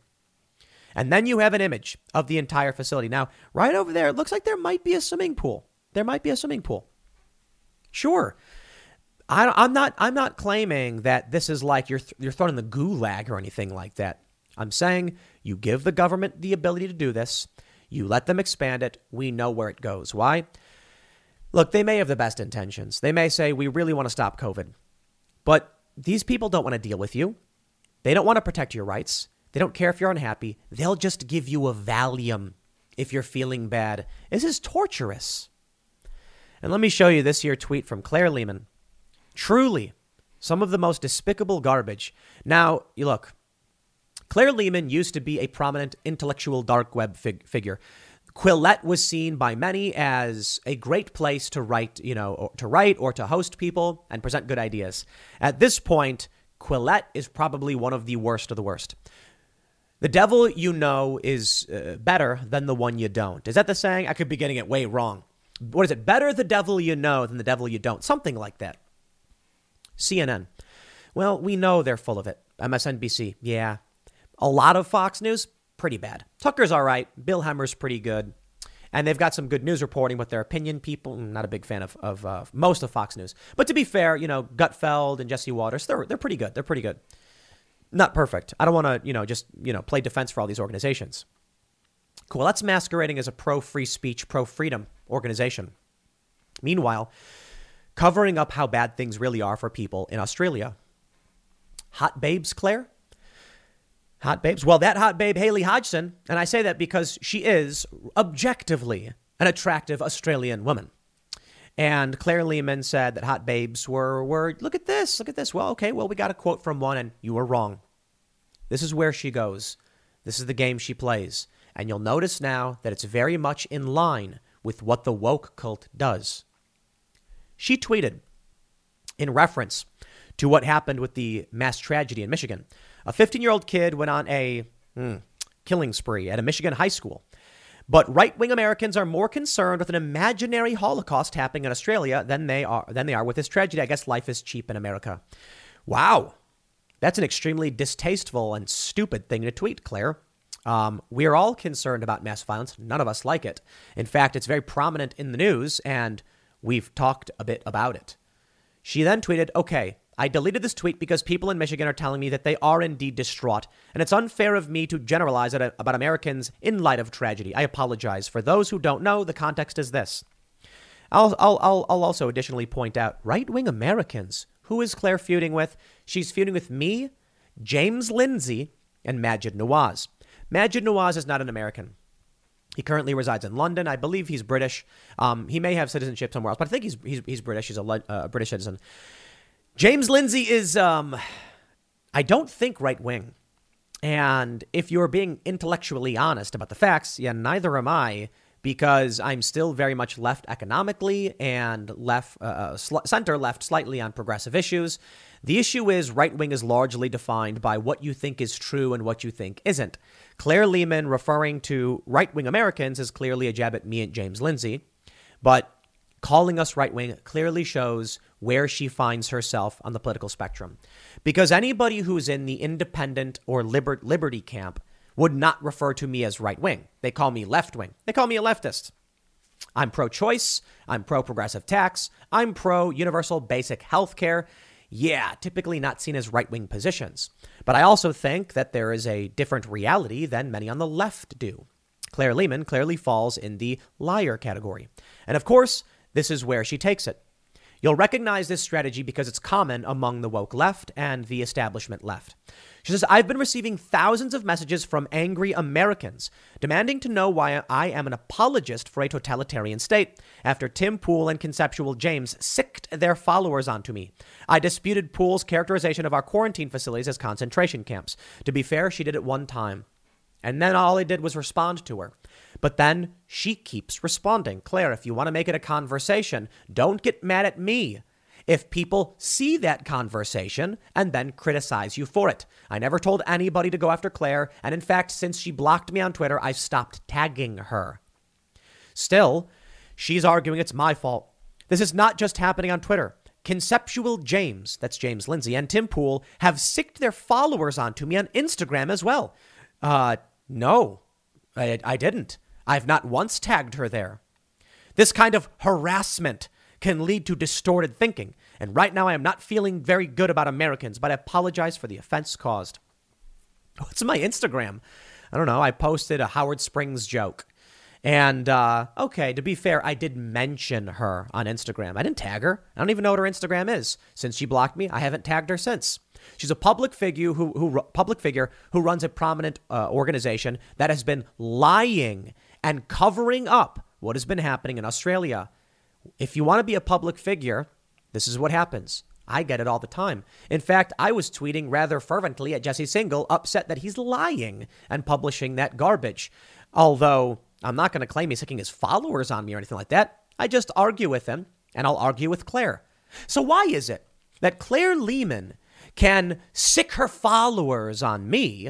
And then you have an image of the entire facility. Now, right over there, it looks like there might be a swimming pool. There might be a swimming pool. Sure. I, I'm not I'm not claiming that this is like you're, th- you're thrown in the gulag or anything like that. I'm saying you give the government the ability to do this. You let them expand it. We know where it goes. Why? Look, they may have the best intentions. They may say, we really want to stop COVID. But these people don't want to deal with you. They don't want to protect your rights. They don't care if you're unhappy. They'll just give you a Valium if you're feeling bad. This is torturous. And let me show you this here tweet from Claire Lehman. Truly, some of the most despicable garbage. Now, you look. Claire Lehman used to be a prominent intellectual dark web fig- figure. Quillette was seen by many as a great place to write, you know, or to write or to host people and present good ideas. At this point, Quillette is probably one of the worst of the worst. The devil you know is uh, better than the one you don't. Is that the saying? I could be getting it way wrong. What is it? Better the devil you know than the devil you don't. Something like that. C N N. Well, we know they're full of it. M S N B C. Yeah. A lot of Fox News, pretty bad. Tucker's all right. Bill Hemmer's pretty good. And they've got some good news reporting with their opinion people. I'm not a big fan of, of uh, most of Fox News. But to be fair, you know, Gutfeld and Jesse Waters, they're they're pretty good. They're pretty good. Not perfect. I don't want to, you know, just, you know, play defense for all these organizations. Cool. That's masquerading as a pro-free speech, pro-freedom organization. Meanwhile, covering up how bad things really are for people in Australia. Hot babes, Claire? Hot babes. Well, that hot babe, Haley Hodgson, and I say that because she is objectively an attractive Australian woman. And Claire Lehman said that hot babes were, were, look at this, look at this. Well, okay, well, we got a quote from one, and you were wrong. This is where she goes. This is the game she plays. And you'll notice now that it's very much in line with what the woke cult does. She tweeted in reference to what happened with the mass tragedy in Michigan. A fifteen-year-old kid went on a hmm, killing spree at a Michigan high school. But right-wing Americans are more concerned with an imaginary Holocaust happening in Australia than they are than they are with this tragedy. I guess life is cheap in America. Wow. That's an extremely distasteful and stupid thing to tweet, Claire. Um, we are all concerned about mass violence. None of us like it. In fact, it's very prominent in the news, and we've talked a bit about it. She then tweeted, okay, I deleted this tweet because people in Michigan are telling me that they are indeed distraught, and it's unfair of me to generalize it about Americans in light of tragedy. I apologize. For those who don't know, the context is this. I'll, I'll, I'll, I'll also additionally point out right-wing Americans. Who is Claire feuding with? She's feuding with me, James Lindsay, and Maajid Nawaz. Maajid Nawaz is not an American. He currently resides in London. I believe he's British. Um, he may have citizenship somewhere else, but I think he's he's, he's British. He's a uh, British citizen. James Lindsay is, um, I don't think right-wing. And if you're being intellectually honest about the facts, yeah, neither am I, because I'm still very much left economically and left uh, sl- center left slightly on progressive issues. The issue is right-wing is largely defined by what you think is true and what you think isn't. Claire Lehman referring to right-wing Americans is clearly a jab at me and James Lindsay, but calling us right-wing clearly shows where she finds herself on the political spectrum. Because anybody who's in the independent or liber- liberty camp would not refer to me as right-wing. They call me left-wing. They call me a leftist. I'm pro-choice. I'm pro-progressive tax. I'm pro-universal basic health care. Yeah, typically not seen as right-wing positions. But I also think that there is a different reality than many on the left do. Claire Lehman clearly falls in the liar category. And of course, this is where she takes it. You'll recognize this strategy because it's common among the woke left and the establishment left. She says, I've been receiving thousands of messages from angry Americans demanding to know why I am an apologist for a totalitarian state after Tim Pool and Conceptual James sicked their followers onto me. I disputed Pool's characterization of our quarantine facilities as concentration camps. To be fair, she did it one time. And then all I did was respond to her. But then she keeps responding. Claire, if you want to make it a conversation, don't get mad at me if people see that conversation and then criticize you for it. I never told anybody to go after Claire. And in fact, since she blocked me on Twitter, I've stopped tagging her. Still, she's arguing it's my fault. This is not just happening on Twitter. Conceptual James, that's James Lindsay, and Tim Pool have sicked their followers onto me on Instagram as well. Uh, no, I, I didn't. I've not once tagged her there. This kind of harassment can lead to distorted thinking. And right now I am not feeling very good about Americans, but I apologize for the offense caused. What's my Instagram? I don't know. I posted a Howard Springs joke. And, uh, okay, to be fair, I did mention her on Instagram. I didn't tag her. I don't even know what her Instagram is. Since she blocked me, I haven't tagged her since. She's a public figure who, who public figure who runs a prominent uh, organization that has been lying and covering up what has been happening in Australia. If you want to be a public figure, this is what happens. I get it all the time. In fact, I was tweeting rather fervently at Jesse Singal, upset that he's lying and publishing that garbage. Although I'm not going to claim he's sicking his followers on me or anything like that. I just argue with him, and I'll argue with Claire. So why is it that Claire Lehman can sick her followers on me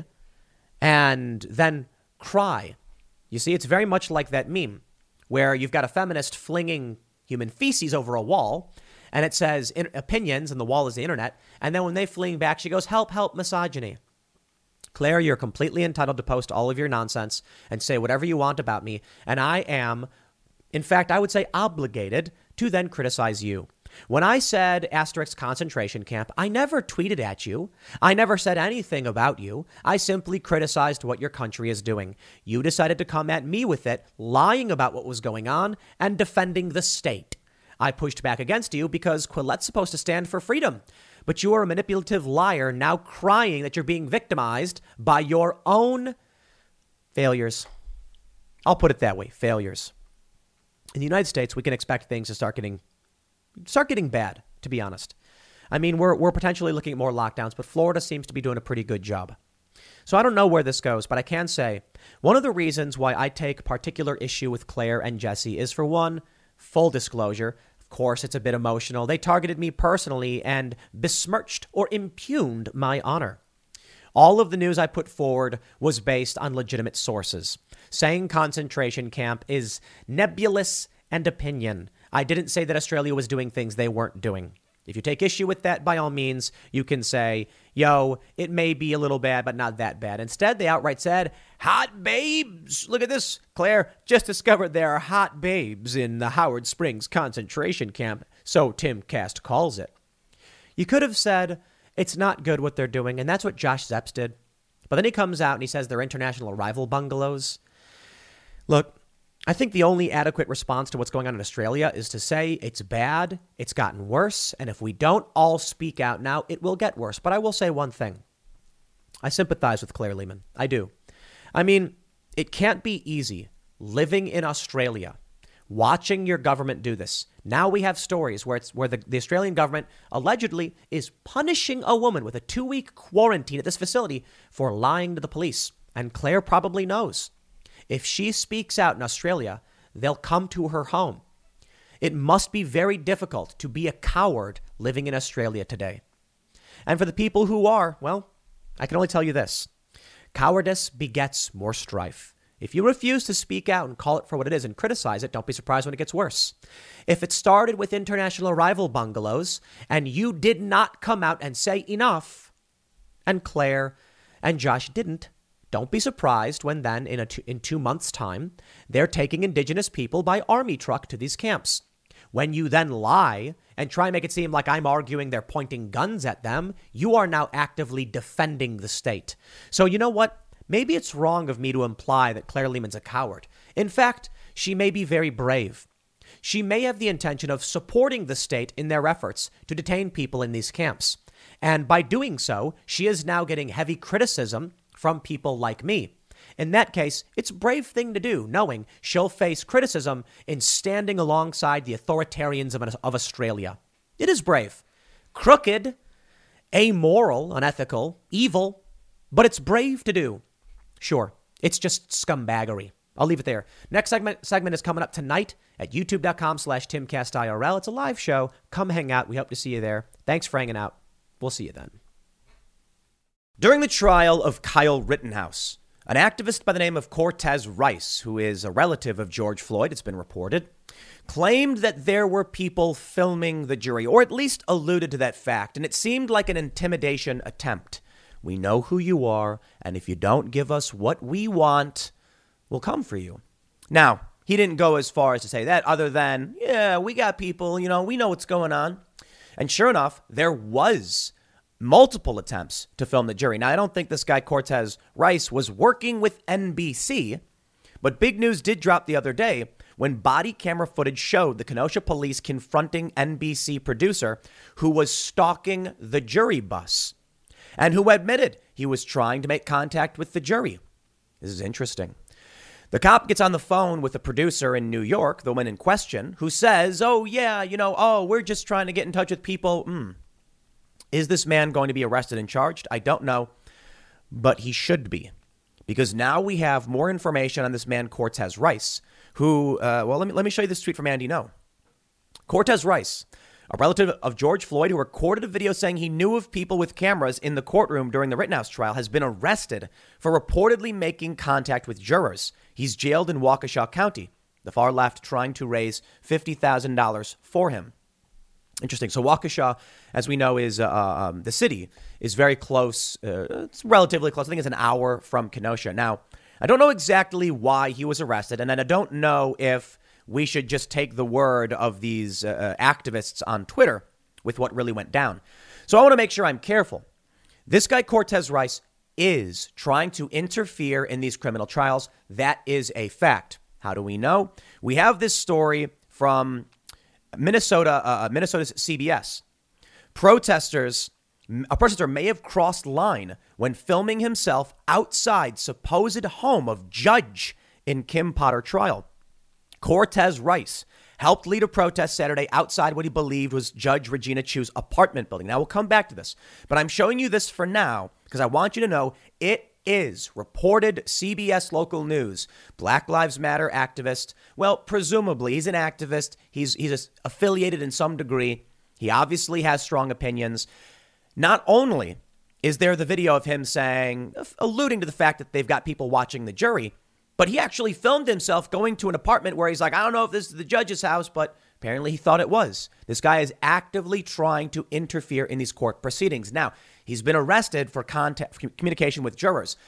and then cry? You see, it's very much like that meme where you've got a feminist flinging human feces over a wall, and it says in- opinions, and the wall is the internet. And then when they fling back, she goes, help, help, misogyny. Claire, you're completely entitled to post all of your nonsense and say whatever you want about me. And I am, in fact, I would say obligated to then criticize you. When I said asterisk concentration camp, I never tweeted at you. I never said anything about you. I simply criticized what your country is doing. You decided to come at me with it, lying about what was going on and defending the state. I pushed back against you because Quillette's supposed to stand for freedom. But you are a manipulative liar now crying that you're being victimized by your own failures. I'll put it that way, failures. In the United States, we can expect things to start getting start getting bad, to be honest. I mean, we're we're potentially looking at more lockdowns, but Florida seems to be doing a pretty good job. So I don't know where this goes, but I can say one of the reasons why I take particular issue with Claire and Jesse is, for one, full disclosure. Of course, it's a bit emotional. They targeted me personally and besmirched or impugned my honor. All of the news I put forward was based on legitimate sources. Saying concentration camp is nebulous and opinion. I didn't say that Australia was doing things they weren't doing. If you take issue with that, by all means, you can say, yo, it may be a little bad, but not that bad. Instead, they outright said, hot babes. Look at this. Claire just discovered there are hot babes in the Howard Springs concentration camp. So Timcast calls it. You could have said, it's not good what they're doing. And that's what Josh Zepps did. But then he comes out and he says they're international arrival bungalows. Look, I think the only adequate response to what's going on in Australia is to say it's bad, it's gotten worse, and if we don't all speak out now, it will get worse. But I will say one thing. I sympathize with Claire Lehman. I do. I mean, it can't be easy living in Australia, watching your government do this. Now we have stories where it's where the, the Australian government allegedly is punishing a woman with a two-week quarantine at this facility for lying to the police. And Claire probably knows. If she speaks out in Australia, they'll come to her home. It must be very difficult to be a coward living in Australia today. And for the people who are, well, I can only tell you this. Cowardice begets more strife. If you refuse to speak out and call it for what it is and criticize it, don't be surprised when it gets worse. If it started with international arrival bungalows and you did not come out and say enough, and Claire and Josh didn't, don't be surprised when then in a two, in two months' time, they're taking Indigenous people by army truck to these camps. When you then lie and try and make it seem like I'm arguing they're pointing guns at them, you are now actively defending the state. So you know what? Maybe it's wrong of me to imply that Claire Lehman's a coward. In fact, she may be very brave. She may have the intention of supporting the state in their efforts to detain people in these camps. And by doing so, she is now getting heavy criticism from people like me. In that case, it's a brave thing to do, knowing she'll face criticism in standing alongside the authoritarians of, of Australia. It is brave. Crooked, amoral, unethical, evil, but it's brave to do. Sure, it's just scumbaggery. I'll leave it there. Next segment segment is coming up tonight at youtube.com slash timcastirl. It's a live show. Come hang out. We hope to see you there. Thanks for hanging out. We'll see you then. During the trial of Kyle Rittenhouse, an activist by the name of Cortez Rice, who is a relative of George Floyd, it's been reported, claimed that there were people filming the jury, or at least alluded to that fact, and it seemed like an intimidation attempt. We know who you are, and if you don't give us what we want, we'll come for you. Now, he didn't go as far as to say that, other than, yeah, we got people, you know, we know what's going on. And sure enough, there was multiple attempts to film the jury. Now, I don't think this guy Cortez Rice was working with N B C, but big news did drop the other day when body camera footage showed the Kenosha police confronting N B C producer who was stalking the jury bus and who admitted he was trying to make contact with the jury. This is interesting. The cop gets on the phone with the producer in New York, the woman in question, who says, oh, yeah, you know, oh, we're just trying to get in touch with people. Mm. Is this man going to be arrested and charged? I don't know, but he should be, because now we have more information on this man, Cortez Rice, who, uh, well, let me let me show you this tweet from Andy No. Cortez Rice, a relative of George Floyd who recorded a video saying he knew of people with cameras in the courtroom during the Rittenhouse trial, has been arrested for reportedly making contact with jurors. He's jailed in Waukesha County, the far left trying to raise fifty thousand dollars for him. Interesting. So Waukesha, as we know, is uh, um, the city is very close. Uh, it's relatively close. I think it's an hour from Kenosha. Now, I don't know exactly why he was arrested, and then I don't know if we should just take the word of these uh, activists on Twitter with what really went down. So I want to make sure I'm careful. This guy, Cortez Rice, is trying to interfere in these criminal trials. That is a fact. How do we know? We have this story from Minnesota, uh, Minnesota's C B S. Protesters, a protester may have crossed line when filming himself outside supposed home of judge in Kim Potter trial. Cortez Rice helped lead a protest Saturday outside what he believed was Judge Regina Chu's apartment building. Now, we'll come back to this, but I'm showing you this for now because I want you to know it is reported C B S local news. Black Lives Matter activist. Well, presumably he's an activist. He's he's affiliated in some degree. He obviously has strong opinions. Not only is there the video of him saying, alluding to the fact that they've got people watching the jury, but he actually filmed himself going to an apartment where he's like, I don't know if this is the judge's house, but apparently he thought it was. This guy is actively trying to interfere in these court proceedings. Now, he's been arrested for contact, communication with jurors.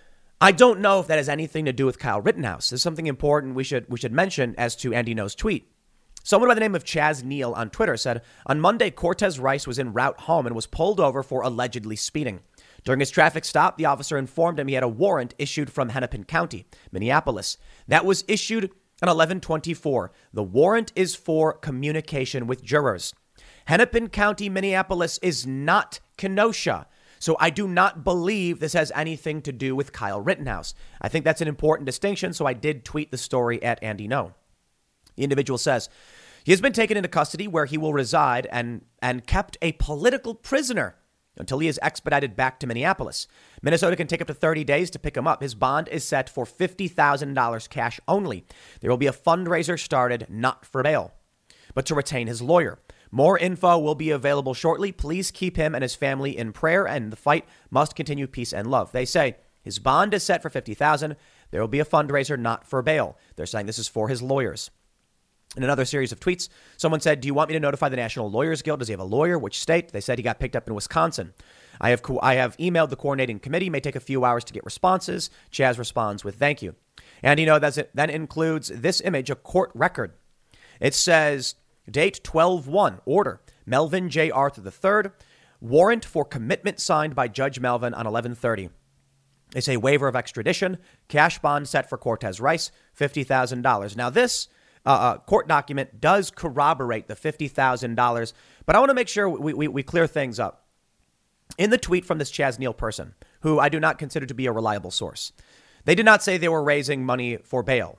I don't know if that has anything to do with Kyle Rittenhouse. There's something important we should we should mention as to Andy Ngo's tweet. Someone by the name of Chaz Neal on Twitter said, on Monday, Cortez Rice was en route home and was pulled over for allegedly speeding. During his traffic stop, the officer informed him he had a warrant issued from Hennepin County, Minneapolis. That was issued on eleven twenty-four. The warrant is for communication with jurors. Hennepin County, Minneapolis is not Kenosha. So I do not believe this has anything to do with Kyle Rittenhouse. I think that's an important distinction, so I did tweet the story at Andy Ngo. The individual says, he has been taken into custody where he will reside and, and kept a political prisoner until he is expedited back to Minneapolis. Minnesota can take up to thirty days to pick him up. His bond is set for fifty thousand dollars cash only. There will be a fundraiser started, not for bail, but to retain his lawyer. More info will be available shortly. Please keep him and his family in prayer, and the fight must continue. Peace and love. They say his bond is set for fifty thousand dollars. There will be a fundraiser, not for bail. They're saying this is for his lawyers. In another series of tweets, someone said, do you want me to notify the National Lawyers Guild? Does he have a lawyer? Which state? They said he got picked up in Wisconsin. I have co- I have emailed the coordinating committee. May take a few hours to get responses. Chaz responds with thank you. And you know, that's it. That includes this image, a court record. It says, date twelve one, order, Melvin J. Arthur the third, warrant for commitment signed by Judge Melvin on eleven thirty. It's a waiver of extradition, cash bond set for Cortez Rice, fifty thousand dollars. Now this uh, uh, court document does corroborate the fifty thousand dollars, but I want to make sure we, we, we clear things up. In the tweet from this Chaz Neal person, who I do not consider to be a reliable source, they did not say they were raising money for bail.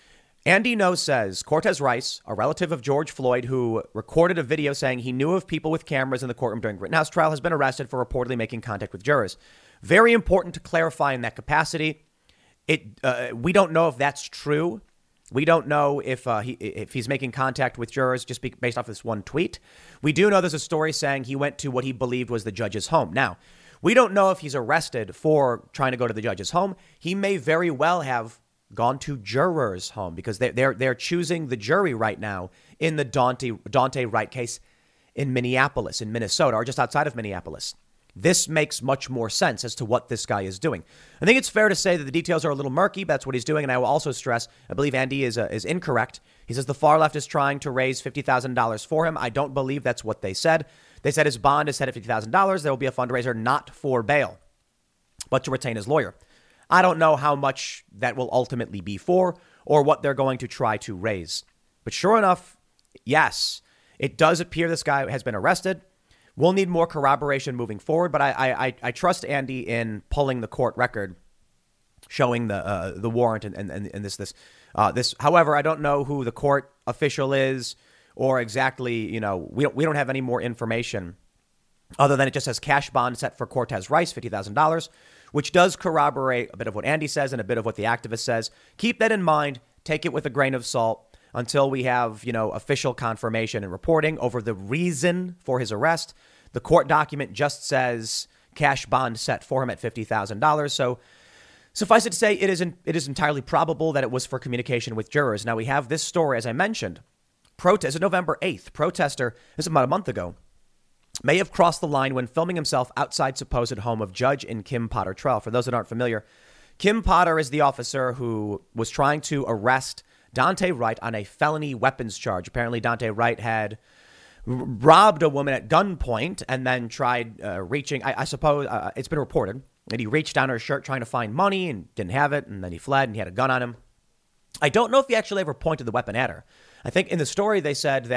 Andy Ngo says Cortez Rice, a relative of George Floyd who recorded a video saying he knew of people with cameras in the courtroom during Rittenhouse trial, has been arrested for reportedly making contact with jurors. Very important to clarify in that capacity. It uh, we don't know if that's true. We don't know if uh, he if he's making contact with jurors just be, based off this one tweet. We do know there's a story saying he went to what he believed was the judge's home. Now, we don't know if he's arrested for trying to go to the judge's home. He may very well have gone to jurors' home because they're, they're, they're choosing the jury right now in the Daunte, Daunte Wright case in Minneapolis, in Minnesota, or just outside of Minneapolis. This makes much more sense as to what this guy is doing. I think it's fair to say that the details are a little murky, but that's what he's doing. And I will also stress, I believe Andy is uh, is incorrect. He says the far left is trying to raise fifty thousand dollars for him. I don't believe that's what they said. They said his bond is set at fifty thousand dollars. There will be a fundraiser not for bail, but to retain his lawyer. I don't know how much that will ultimately be for or what they're going to try to raise. But sure enough, yes, it does appear this guy has been arrested. We'll need more corroboration moving forward, but I I, I trust Andy in pulling the court record, showing the uh, the warrant and, and, and this this uh, this. However, I don't know who the court official is or exactly, you know, we don't we don't have any more information other than it just says cash bond set for Cortez Rice, fifty thousand dollars, which does corroborate a bit of what Andy says and a bit of what the activist says. Keep that in mind. Take it with a grain of salt until we have, you know, official confirmation and reporting over the reason for his arrest. The court document just says cash bond set for him at fifty thousand dollars. So suffice it to say, it is, in, it is entirely probable that it was for communication with jurors. Now, we have this story, as I mentioned. Protest, November eighth, protester, this is about a month ago, may have crossed the line when filming himself outside supposed home of judge in Kim Potter trial. For those that aren't familiar, Kim Potter is the officer who was trying to arrest Daunte Wright on a felony weapons charge. Apparently, Daunte Wright had r- robbed a woman at gunpoint and then tried uh, reaching, I, I suppose uh, it's been reported that he reached down her shirt trying to find money and didn't have it. And then he fled and he had a gun on him. I don't know if he actually ever pointed the weapon at her. I think in the story they said that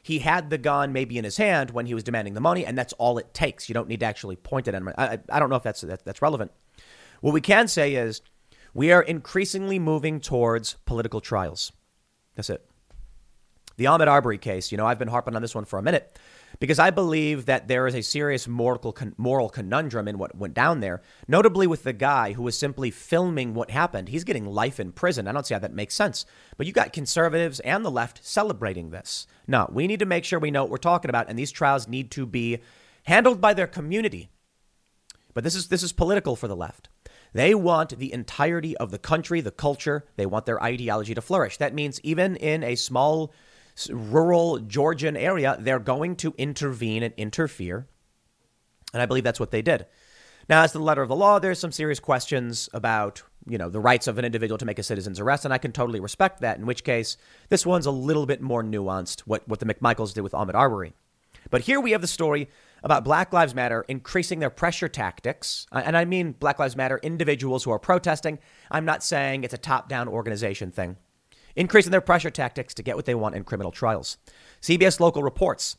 he had the gun maybe in his hand when he was demanding the money, and that's all it takes. You don't need to actually point it at him. I, I don't know if that's, that, that's relevant. What we can say is we are increasingly moving towards political trials. That's it. The Ahmaud Arbery case, you know, I've been harping on this one for a minute because I believe that there is a serious moral con- moral conundrum in what went down there, notably with the guy who was simply filming what happened. He's getting life in prison. I don't see how that makes sense. But you got conservatives and the left celebrating this. No, we need to make sure we know what we're talking about, and these trials need to be handled by their community. But this is this is political for the left. They want the entirety of the country, the culture. They want their ideology to flourish. That means even in a small rural Georgian area, they're going to intervene and interfere. And I believe that's what they did. Now, as to the letter of the law, there's some serious questions about, you know, the rights of an individual to make a citizen's arrest. And I can totally respect that, in which case this one's a little bit more nuanced, what, what the McMichaels did with Ahmaud Arbery. But here we have the story about Black Lives Matter increasing their pressure tactics. And I mean Black Lives Matter individuals who are protesting. I'm not saying it's a top-down organization thing. Increasing their pressure tactics to get what they want in criminal trials. C B S Local reports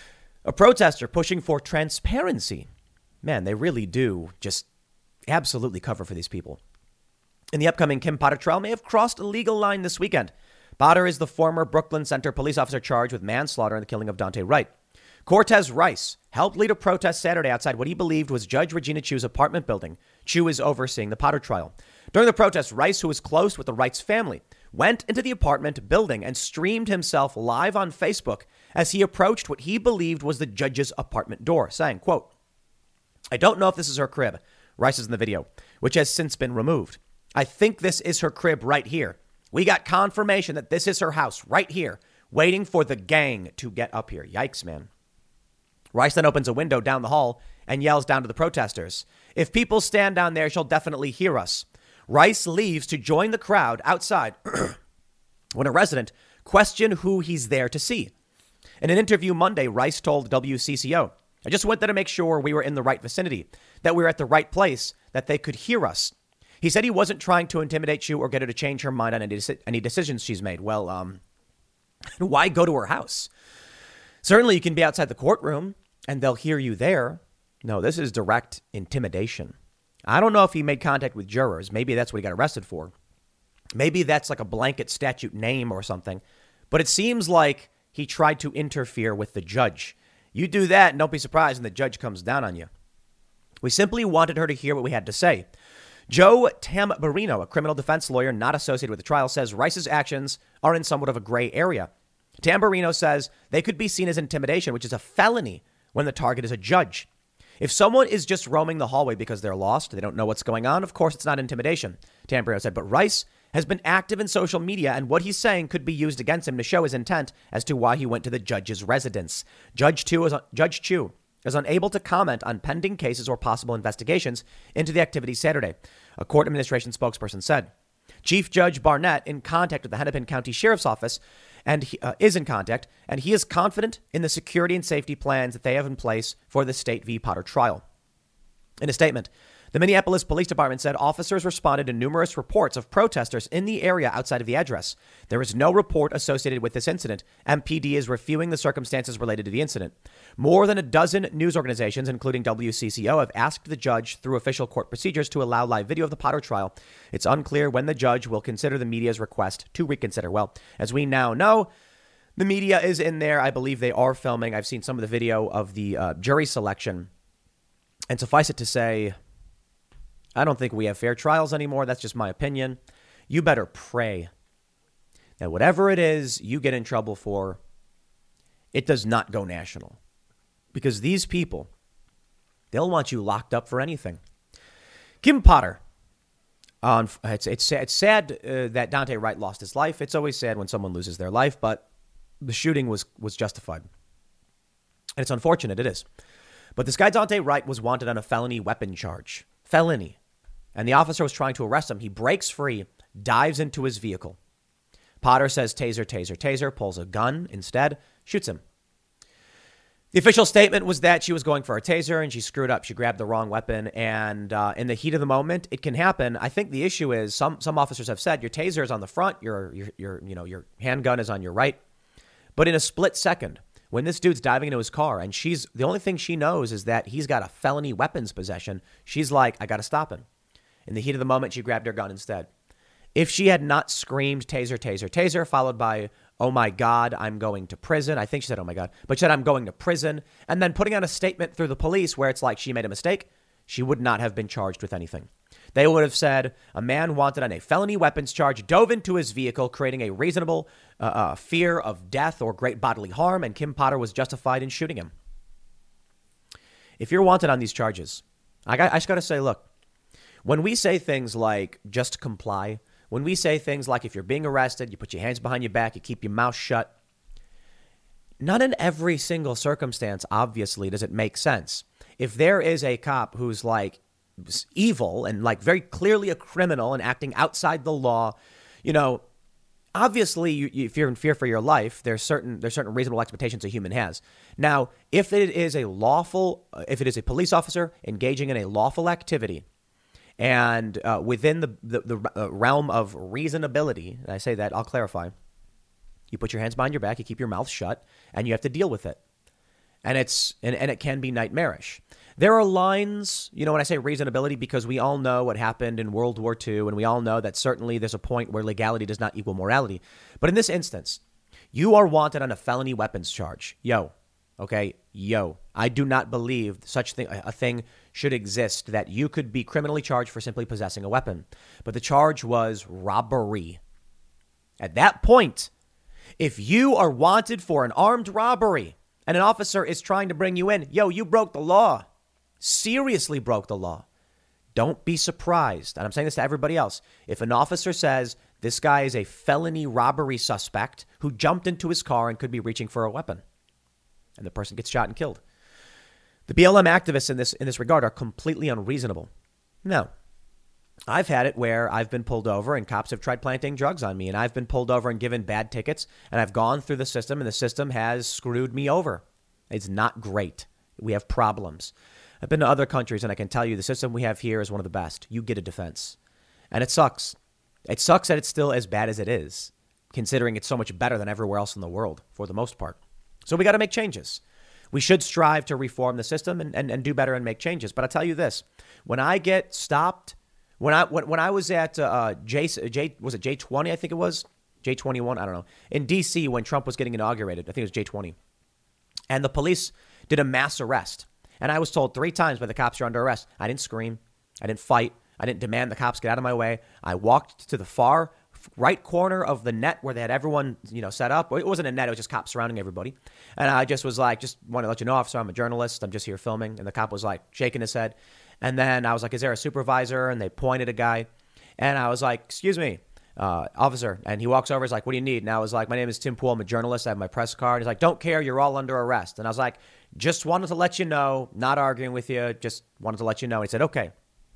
a protester pushing for transparency. Man, they really do just absolutely cover for these people. In the upcoming Kim Potter trial may have crossed a legal line this weekend. Potter is the former Brooklyn Center police officer charged with manslaughter in the killing of Daunte Wright. Cortez Rice helped lead a protest Saturday outside what he believed was Judge Regina Chu's apartment building. Chu is overseeing the Potter trial. During the protest, Rice, who was close with the Wrights family, went into the apartment building and streamed himself live on Facebook as he approached what he believed was the judge's apartment door, saying, quote, "I don't know if this is her crib," Rice is in the video, which has since been removed. "I think this is her crib right here. We got confirmation that this is her house right here, waiting for the gang to get up here." Yikes, man. Rice then opens a window down the hall and yells down to the protesters, "If people stand down there, she'll definitely hear us." Rice leaves to join the crowd outside when a resident questioned who he's there to see. In an interview Monday, Rice told W C C O, "I just went there to make sure we were in the right vicinity, that we were at the right place, that they could hear us." He said he wasn't trying to intimidate you or get her to change her mind on any, any decisions she's made. Well, um, why go to her house? Certainly you can be outside the courtroom and they'll hear you there. No, this is direct intimidation. I don't know if he made contact with jurors. Maybe that's what he got arrested for. Maybe that's like a blanket statute name or something. But it seems like he tried to interfere with the judge. You do that and don't be surprised when the judge comes down on you. We simply wanted her to hear what we had to say. Joe Tamburino, a criminal defense lawyer not associated with the trial, says Rice's actions are in somewhat of a gray area. Tamburino says they could be seen as intimidation, which is a felony when the target is a judge. If someone is just roaming the hallway because they're lost, they don't know what's going on, of course it's not intimidation, Tamburino said. But Rice has been active in social media, and what he's saying could be used against him to show his intent as to why he went to the judge's residence. Judge Chu is, Judge Chu is unable to comment on pending cases or possible investigations into the activity Saturday, a court administration spokesperson said. Chief Judge Barnett, in contact with the Hennepin County Sheriff's Office, and he, uh, is in contact, and he is confident in the security and safety plans that they have in place for the State v. Potter trial. In a statement, the Minneapolis Police Department said officers responded to numerous reports of protesters in the area outside of the address. There is no report associated with this incident. M P D is reviewing the circumstances related to the incident. More than a dozen news organizations, including W C C O, have asked the judge through official court procedures to allow live video of the Potter trial. It's unclear when the judge will consider the media's request to reconsider. Well, as we now know, the media is in there. I believe they are filming. I've seen some of the video of the uh, jury selection. And suffice it to say, I don't think we have fair trials anymore. That's just my opinion. You better pray that whatever it is you get in trouble for, it does not go national. Because these people, they'll want you locked up for anything. Kim Potter. Um, it's, it's, it's sad uh, that Daunte Wright lost his life. It's always sad when someone loses their life, but the shooting was, was justified. And it's unfortunate, it is. But this guy Daunte Wright was wanted on a felony weapon charge. Felony. And the officer was trying to arrest him. He breaks free, dives into his vehicle. Potter says taser, taser, taser, pulls a gun instead, shoots him. The official statement was that she was going for a taser and she screwed up. She grabbed the wrong weapon. And uh, in the heat of the moment, it can happen. I think the issue is some some officers have said your taser is on the front, your, your, your, you know, your handgun is on your right. But in a split second, when this dude's diving into his car and she's the only thing she knows is that he's got a felony weapons possession. She's like, I got to stop him. In the heat of the moment, she grabbed her gun instead. If she had not screamed, taser, taser, taser, followed by, oh my God, I'm going to prison. I think she said, oh my God, but she said, I'm going to prison. And then putting out a statement through the police where it's like she made a mistake. She would not have been charged with anything. They would have said a man wanted on a felony weapons charge dove into his vehicle, creating a reasonable uh, uh, fear of death or great bodily harm. And Kim Potter was justified in shooting him. If you're wanted on these charges, I, got, I just got to say, look, when we say things like just comply, when we say things like if you're being arrested, you put your hands behind your back, you keep your mouth shut. Not in every single circumstance, obviously, does it make sense. If there is a cop who's like evil and like very clearly a criminal and acting outside the law, you know, obviously, you, if you're in fear for your life, there's certain there's certain reasonable expectations a human has. Now, if it is a lawful, if it is a police officer engaging in a lawful activity, and uh, within the, the, the uh, realm of reasonability, and I say that, I'll clarify, you put your hands behind your back, you keep your mouth shut, and you have to deal with it. And it's and, and it can be nightmarish. There are lines, you know, when I say reasonability, because we all know what happened in World War Two, and we all know that certainly there's a point where legality does not equal morality. But in this instance, you are wanted on a felony weapons charge. Yo, okay, yo, I do not believe such thing, a thing should exist that you could be criminally charged for simply possessing a weapon. But the charge was robbery. At that point, if you are wanted for an armed robbery and an officer is trying to bring you in, yo, you broke the law. Seriously broke the law. Don't be surprised. And I'm saying this to everybody else. If an officer says this guy is a felony robbery suspect who jumped into his car and could be reaching for a weapon, and the person gets shot and killed. The B L M activists in this in this regard are completely unreasonable. No. I've had it where I've been pulled over and cops have tried planting drugs on me, and I've been pulled over and given bad tickets, and I've gone through the system and the system has screwed me over. It's not great. We have problems. I've been to other countries and I can tell you the system we have here is one of the best. You get a defense. And it sucks. It sucks that it's still as bad as it is, considering it's so much better than everywhere else in the world for the most part. So we got to make changes. We should strive to reform the system and, and, and do better and make changes. But I'll tell you this, when I get stopped, when I when, when I was at uh, J, J, was it J twenty, I think it was? J twenty-one, I don't know. In D C when Trump was getting inaugurated, I think it was J twenty. And the police did a mass arrest. And I was told three times by the cops, you're under arrest. I didn't scream. I didn't fight. I didn't demand the cops get out of my way. I walked to the far right corner of the net where they had everyone, you know, set up. It wasn't a net. It was just cops surrounding everybody. And I just was like, just want to let you know, officer, I'm a journalist. I'm just here filming. And the cop was like shaking his head. And then I was like, is there a supervisor? And they pointed a guy. And I was like, excuse me, uh, officer. And he walks over. He's like, what do you need? And I was like, my name is Tim Pool. I'm a journalist. I have my press card. He's like, don't care. You're all under arrest. And I was like, just wanted to let you know, not arguing with you. Just wanted to let you know. And he said, okay.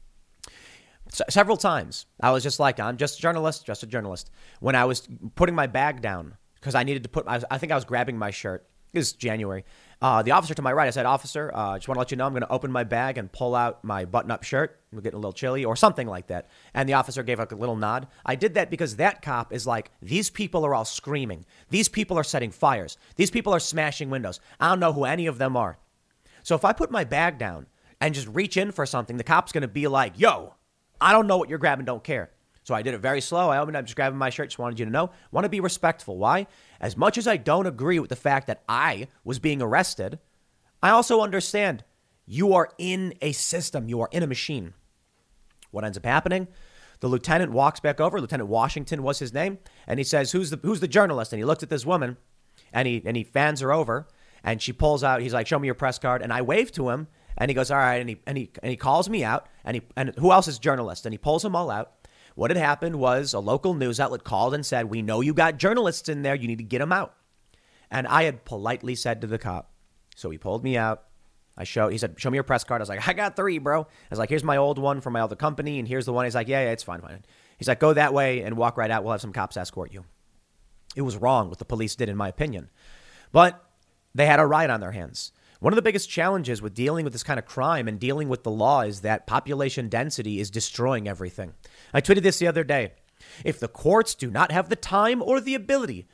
S- several times I was just like, I'm just a journalist, just a journalist. When I was putting my bag down because I needed to put, I, was, I think I was grabbing my shirt. It was January. Uh, the officer to my right, I said, officer, I uh, just want to let you know I'm going to open my bag and pull out my button-up shirt. We're getting a little chilly or something like that. And the officer gave like a little nod. I did that because that cop is like, these people are all screaming. These people are setting fires. These people are smashing windows. I don't know who any of them are. So if I put my bag down and just reach in for something, the cop's going to be like, yo, I don't know what you're grabbing, don't care. So I did it very slow. I opened up, just grabbing my shirt. Just wanted you to know. Want to be respectful. Why? As much as I don't agree with the fact that I was being arrested, I also understand you are in a system. You are in a machine. What ends up happening? The lieutenant walks back over. Lieutenant Washington was his name. And he says, who's the who's the journalist? And he looks at this woman and he and he fans her over. And she pulls out. He's like, show me your press card. And I wave to him. And he goes, all right. And he and he and he calls me out. And he and who else is journalist? And he pulls them all out. What had happened was a local news outlet called and said, we know you got journalists in there. You need to get them out. And I had politely said to the cop. So he pulled me out. I showed, he said, show me your press card. I was like, I got three, bro. I was like, here's my old one from my other company. And here's the one. He's like, yeah, yeah, it's fine, fine. He's like, go that way and walk right out. We'll have some cops escort you. It was wrong what the police did, in my opinion. But they had a riot on their hands. One of the biggest challenges with dealing with this kind of crime and dealing with the law is that population density is destroying everything. I tweeted this the other day. If the courts do not have the time or the ability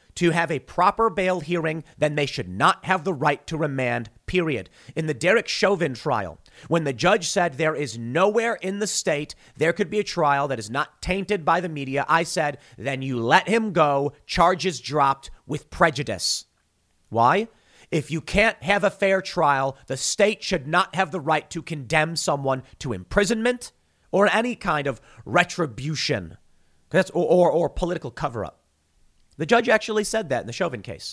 to have a proper bail hearing, then they should not have the right to remand, period. In the Derek Chauvin trial, when the judge said there is nowhere in the state there could be a trial that is not tainted by the media, I said, then you let him go, charges dropped with prejudice. Why? If you can't have a fair trial, the state should not have the right to condemn someone to imprisonment or any kind of retribution That's, or, or, or political cover-up. The judge actually said that in the Chauvin case.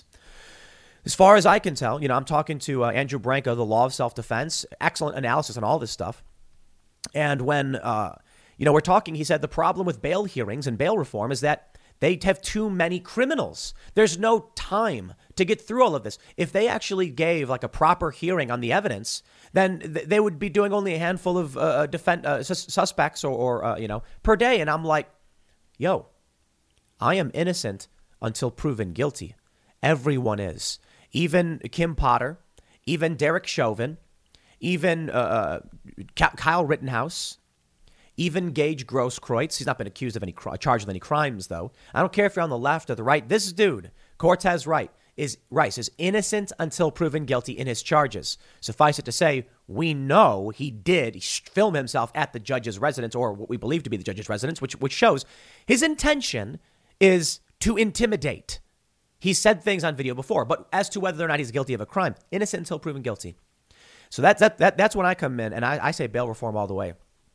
As far as I can tell, you know, I'm talking to uh, Andrew Branco, the law of self-defense, excellent analysis on all this stuff. And when, uh, you know, we're talking, he said the problem with bail hearings and bail reform is that they have too many criminals. There's no time to get through all of this. If they actually gave like a proper hearing on the evidence, then th- they would be doing only a handful of uh, defen- uh, sus- suspects or, or uh, you know, per day. And I'm like, yo, I am innocent until proven guilty. Everyone is. Even Kim Potter, even Derek Chauvin, even uh, Kyle Rittenhouse, even Gage Grosskreutz. He's not been accused of any cr- charged with any crimes, though. I don't care if you're on the left or the right. This dude, Cortez Wright, is Rice is innocent until proven guilty in his charges. Suffice it to say, we know he did film himself at the judge's residence, or what we believe to be the judge's residence, which which shows his intention is to intimidate. He said things on video before, but as to whether or not he's guilty of a crime, innocent until proven guilty. So that's that, that that's when I come in and I, I say bail reform all the way.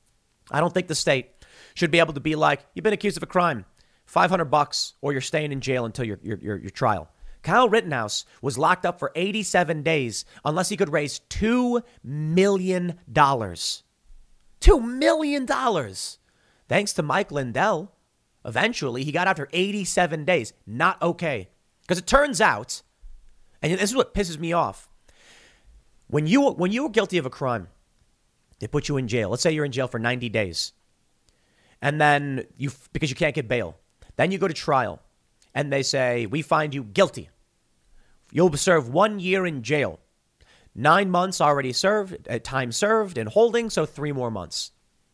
I don't think the state should be able to be like, you've been accused of a crime, five hundred bucks, or you're staying in jail until your your your, your trial. Kyle Rittenhouse was locked up for eighty-seven days unless he could raise two million dollars. two million dollars. Thanks to Mike Lindell. Eventually, he got out after eighty-seven days. Not okay. Because it turns out, and this is what pisses me off, when you when you were guilty of a crime, they put you in jail. Let's say you're in jail for ninety days. And then you, because you can't get bail, then you go to trial. And they say, we find you guilty. You'll serve one year in jail. Nine months already served, uh, time served and holding, so three more months.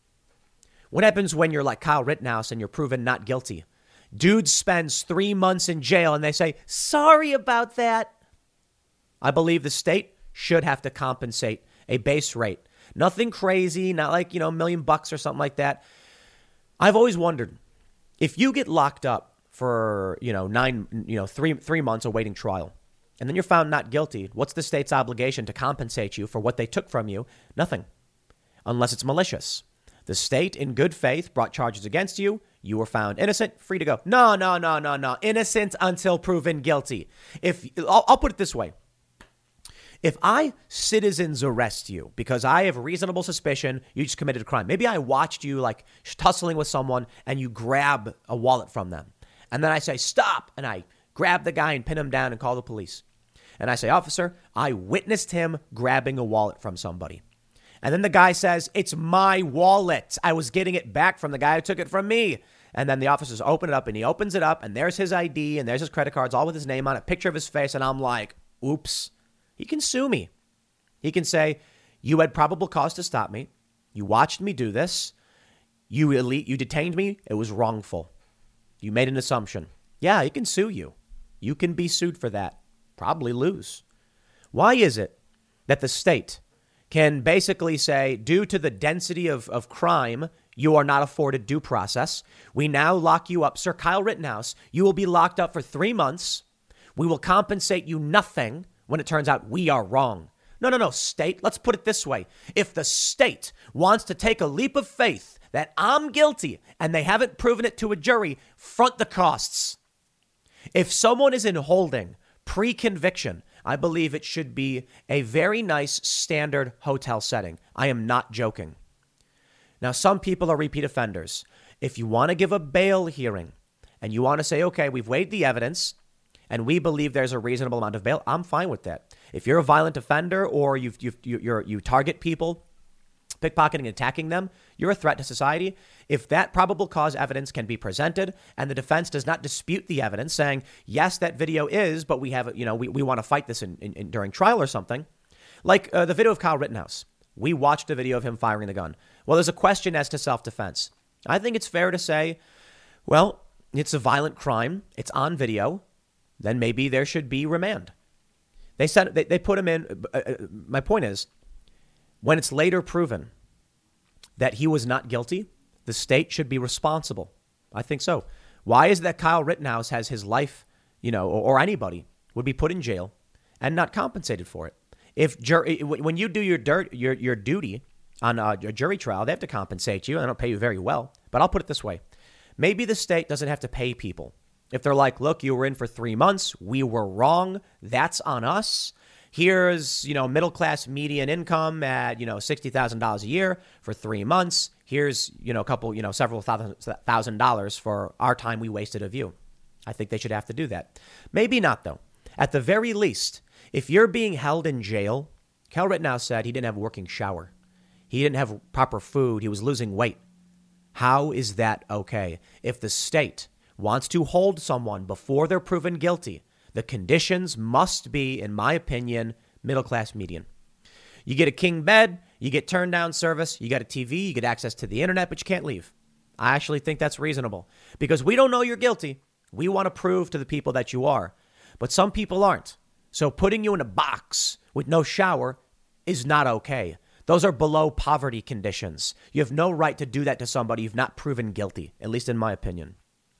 What happens when you're like Kyle Rittenhouse and you're proven not guilty? Dude spends three months in jail and they say, sorry about that. I believe the state should have to compensate a base rate. Nothing crazy, not like, you know, a million bucks or something like that. I've always wondered, if you get locked up for, you know, nine, you know, three, three months awaiting trial, and then you're found not guilty, what's the state's obligation to compensate you for what they took from you? Nothing, unless it's malicious. The state, in good faith, brought charges against you. You were found innocent, free to go. No, no, no, no, no. Innocent until proven guilty. If I'll, I'll put it this way. If I citizens arrest you because I have reasonable suspicion you just committed a crime. Maybe I watched you like tussling with someone and you grab a wallet from them. And then I say, stop. And I grab the guy and pin him down and call the police. And I say, officer, I witnessed him grabbing a wallet from somebody. And then the guy says, it's my wallet. I was getting it back from the guy who took it from me. And then the officers open it up and he opens it up and there's his I D and there's his credit cards, all with his name on it, picture of his face. And I'm like, oops, he can sue me. He can say, you had probable cause to stop me. You watched me do this. You elite, you detained me. It was wrongful. You made an assumption. Yeah, he can sue you. You can be sued for that. Probably lose. Why is it that the state can basically say, due to the density of, of crime, you are not afforded due process. We now lock you up. Sir Kyle Rittenhouse, you will be locked up for three months. We will compensate you nothing when it turns out we are wrong. No, no, no, state. Let's put it this way. If the state wants to take a leap of faith that I'm guilty and they haven't proven it to a jury, front the costs. If someone is in holding pre-conviction, I believe it should be a very nice standard hotel setting. I am not joking. Now, some people are repeat offenders. If you want to give a bail hearing and you want to say, okay, we've weighed the evidence and we believe there's a reasonable amount of bail, I'm fine with that. If you're a violent offender or you've, you've, you're, you target people, pickpocketing and attacking them, you're a threat to society. If that probable cause evidence can be presented and the defense does not dispute the evidence saying, yes, that video is, but we have, you know, we, we want to fight this in, in, in during trial or something, like uh, the video of Kyle Rittenhouse. We watched a video of him firing the gun. Well, there's a question as to self-defense. I think it's fair to say, well, it's a violent crime. It's on video. then maybe there should be remand. They sent, they, they put him in. Uh, uh, my point is, when it's later proven that he was not guilty, the state should be responsible. I think so. Why is it that Kyle Rittenhouse has his life, you know, or, or anybody would be put in jail and not compensated for it? If jur- when you do your dirt, your your duty on a, a jury trial, they have to compensate you. They don't pay you very well. But I'll put it this way. Maybe the state doesn't have to pay people. If they're like, look, you were in for three months. We were wrong. That's on us. Here's, you know, middle class median income at, you know, sixty thousand dollars a year for three months. Here's, you know, a couple, you know, several thousand, thousand dollars for our time we wasted of you. I think they should have to do that. Maybe not, though. At the very least, if you're being held in jail, Kyle Rittenhouse said he didn't have a working shower. He didn't have proper food. He was losing weight. How is that okay? If the state wants to hold someone before they're proven guilty, the conditions must be, in my opinion, middle-class median. You get a king bed, you get turned down service, you got a T V, you get access to the internet, but you can't leave. I actually think that's reasonable because we don't know you're guilty. We want to prove to the people that you are, but some people aren't. So putting you in a box with no shower is not okay. Those are below poverty conditions. You have no right to do that to somebody you've not proven guilty, at least in my opinion.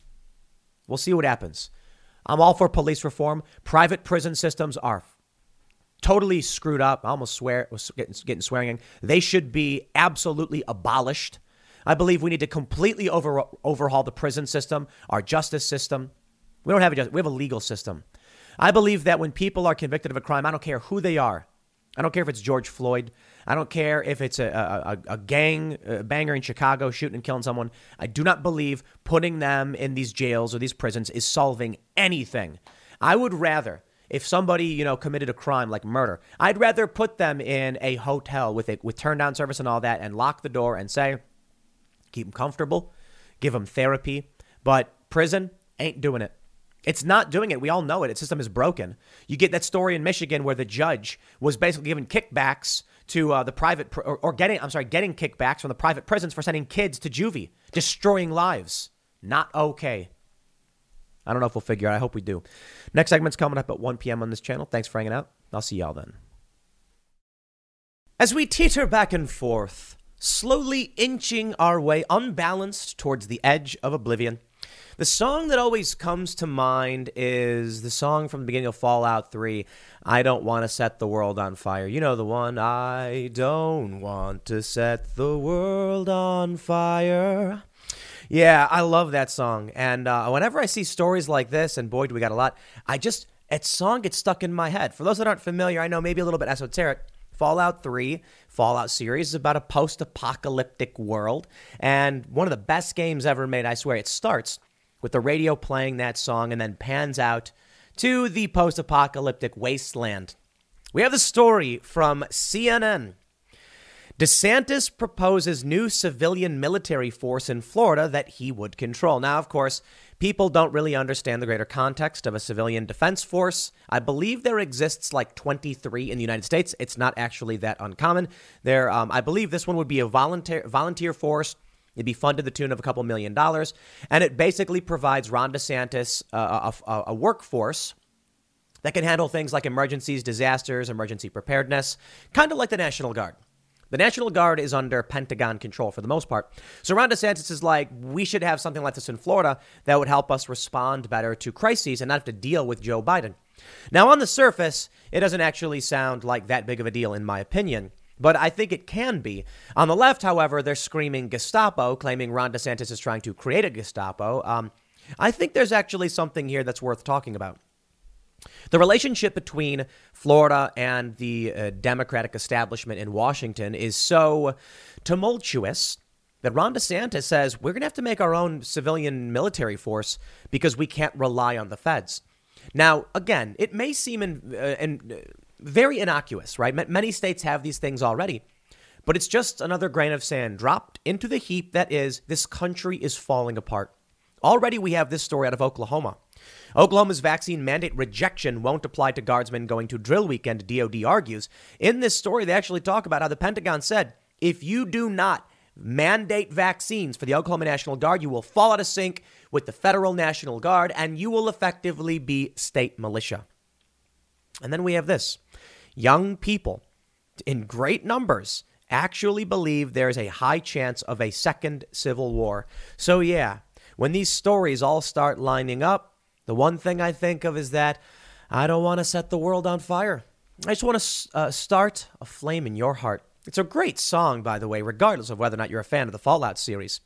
We'll see what happens. I'm all for police reform. Private prison systems are totally screwed up. I almost swear, was getting, getting swearing. They should be absolutely abolished. I believe we need to completely over, overhaul the prison system, our justice system. We don't have a justice, we have a legal system. I believe that when people are convicted of a crime, I don't care who they are. I don't care if it's George Floyd. I don't care if it's a, a, a gang a banger in Chicago shooting and killing someone. I do not believe putting them in these jails or these prisons is solving anything. I would rather, if somebody, you know, committed a crime like murder, I'd rather put them in a hotel with a, with turn down service and all that and lock the door and say, keep them comfortable, give them therapy. But prison ain't doing it. It's not doing it. We all know it. Its system is broken. You get that story in Michigan where the judge was basically giving kickbacks to uh, the private pr- or, or getting, I'm sorry, getting kickbacks from the private prisons for sending kids to juvie, destroying lives. Not okay. I don't know if we'll figure out. I hope we do. Next segment's coming up at one p.m. on this channel. Thanks for hanging out. I'll see y'all then. As we teeter back and forth, slowly inching our way unbalanced towards the edge of oblivion, the song that always comes to mind is the song from the beginning of Fallout three, I Don't Want to Set the World on Fire. You know the one, I don't want to set the world on fire. Yeah, I love that song. And uh, whenever I see stories like this, and boy, do we got a lot, I just, that song gets stuck in my head. For those that aren't familiar, I know maybe a little bit esoteric. Fallout three, Fallout series is about a post-apocalyptic world. And one of the best games ever made, I swear. It starts with the radio playing that song and then pans out to the post-apocalyptic wasteland. We have the story from C N N. DeSantis proposes new civilian military force in Florida that he would control. Now, of course, people don't really understand the greater context of a civilian defense force. I believe there exists like twenty-three in the United States. It's not actually that uncommon. There, um, I believe this one would be a volunteer volunteer force. It'd be funded to the tune of a couple million dollars. And it basically provides Ron DeSantis uh, a, a workforce that can handle things like emergencies, disasters, emergency preparedness, kind of like the National Guard. The National Guard is under Pentagon control for the most part. So Ron DeSantis is like, we should have something like this in Florida that would help us respond better to crises and not have to deal with Joe Biden. Now, on the surface, it doesn't actually sound like that big of a deal, in my opinion. But I think it can be. On the left, however, they're screaming Gestapo, claiming Ron DeSantis is trying to create a Gestapo. Um, I think there's actually something here that's worth talking about. The relationship between Florida and the uh, Democratic establishment in Washington is so tumultuous that Ron DeSantis says we're going to have to make our own civilian military force because we can't rely on the feds. Now, again, it may seem in, uh, in, uh, very innocuous, right? M- many states have these things already, but it's just another grain of sand dropped into the heap that is this country is falling apart. Already we have this story out of Oklahoma. Oklahoma's vaccine mandate rejection won't apply to guardsmen going to drill weekend, D O D argues. In this story, they actually talk about how the Pentagon said, if you do not mandate vaccines for the Oklahoma National Guard, you will fall out of sync with the Federal National Guard, and you will effectively be state militia. And then we have this. Young people in great numbers actually believe there's a high chance of a second civil war. So yeah, when these stories all start lining up, the one thing I think of is that I don't want to set the world on fire. I just want to uh, start a flame in your heart. It's a great song, by the way, regardless of whether or not you're a fan of the Fallout series.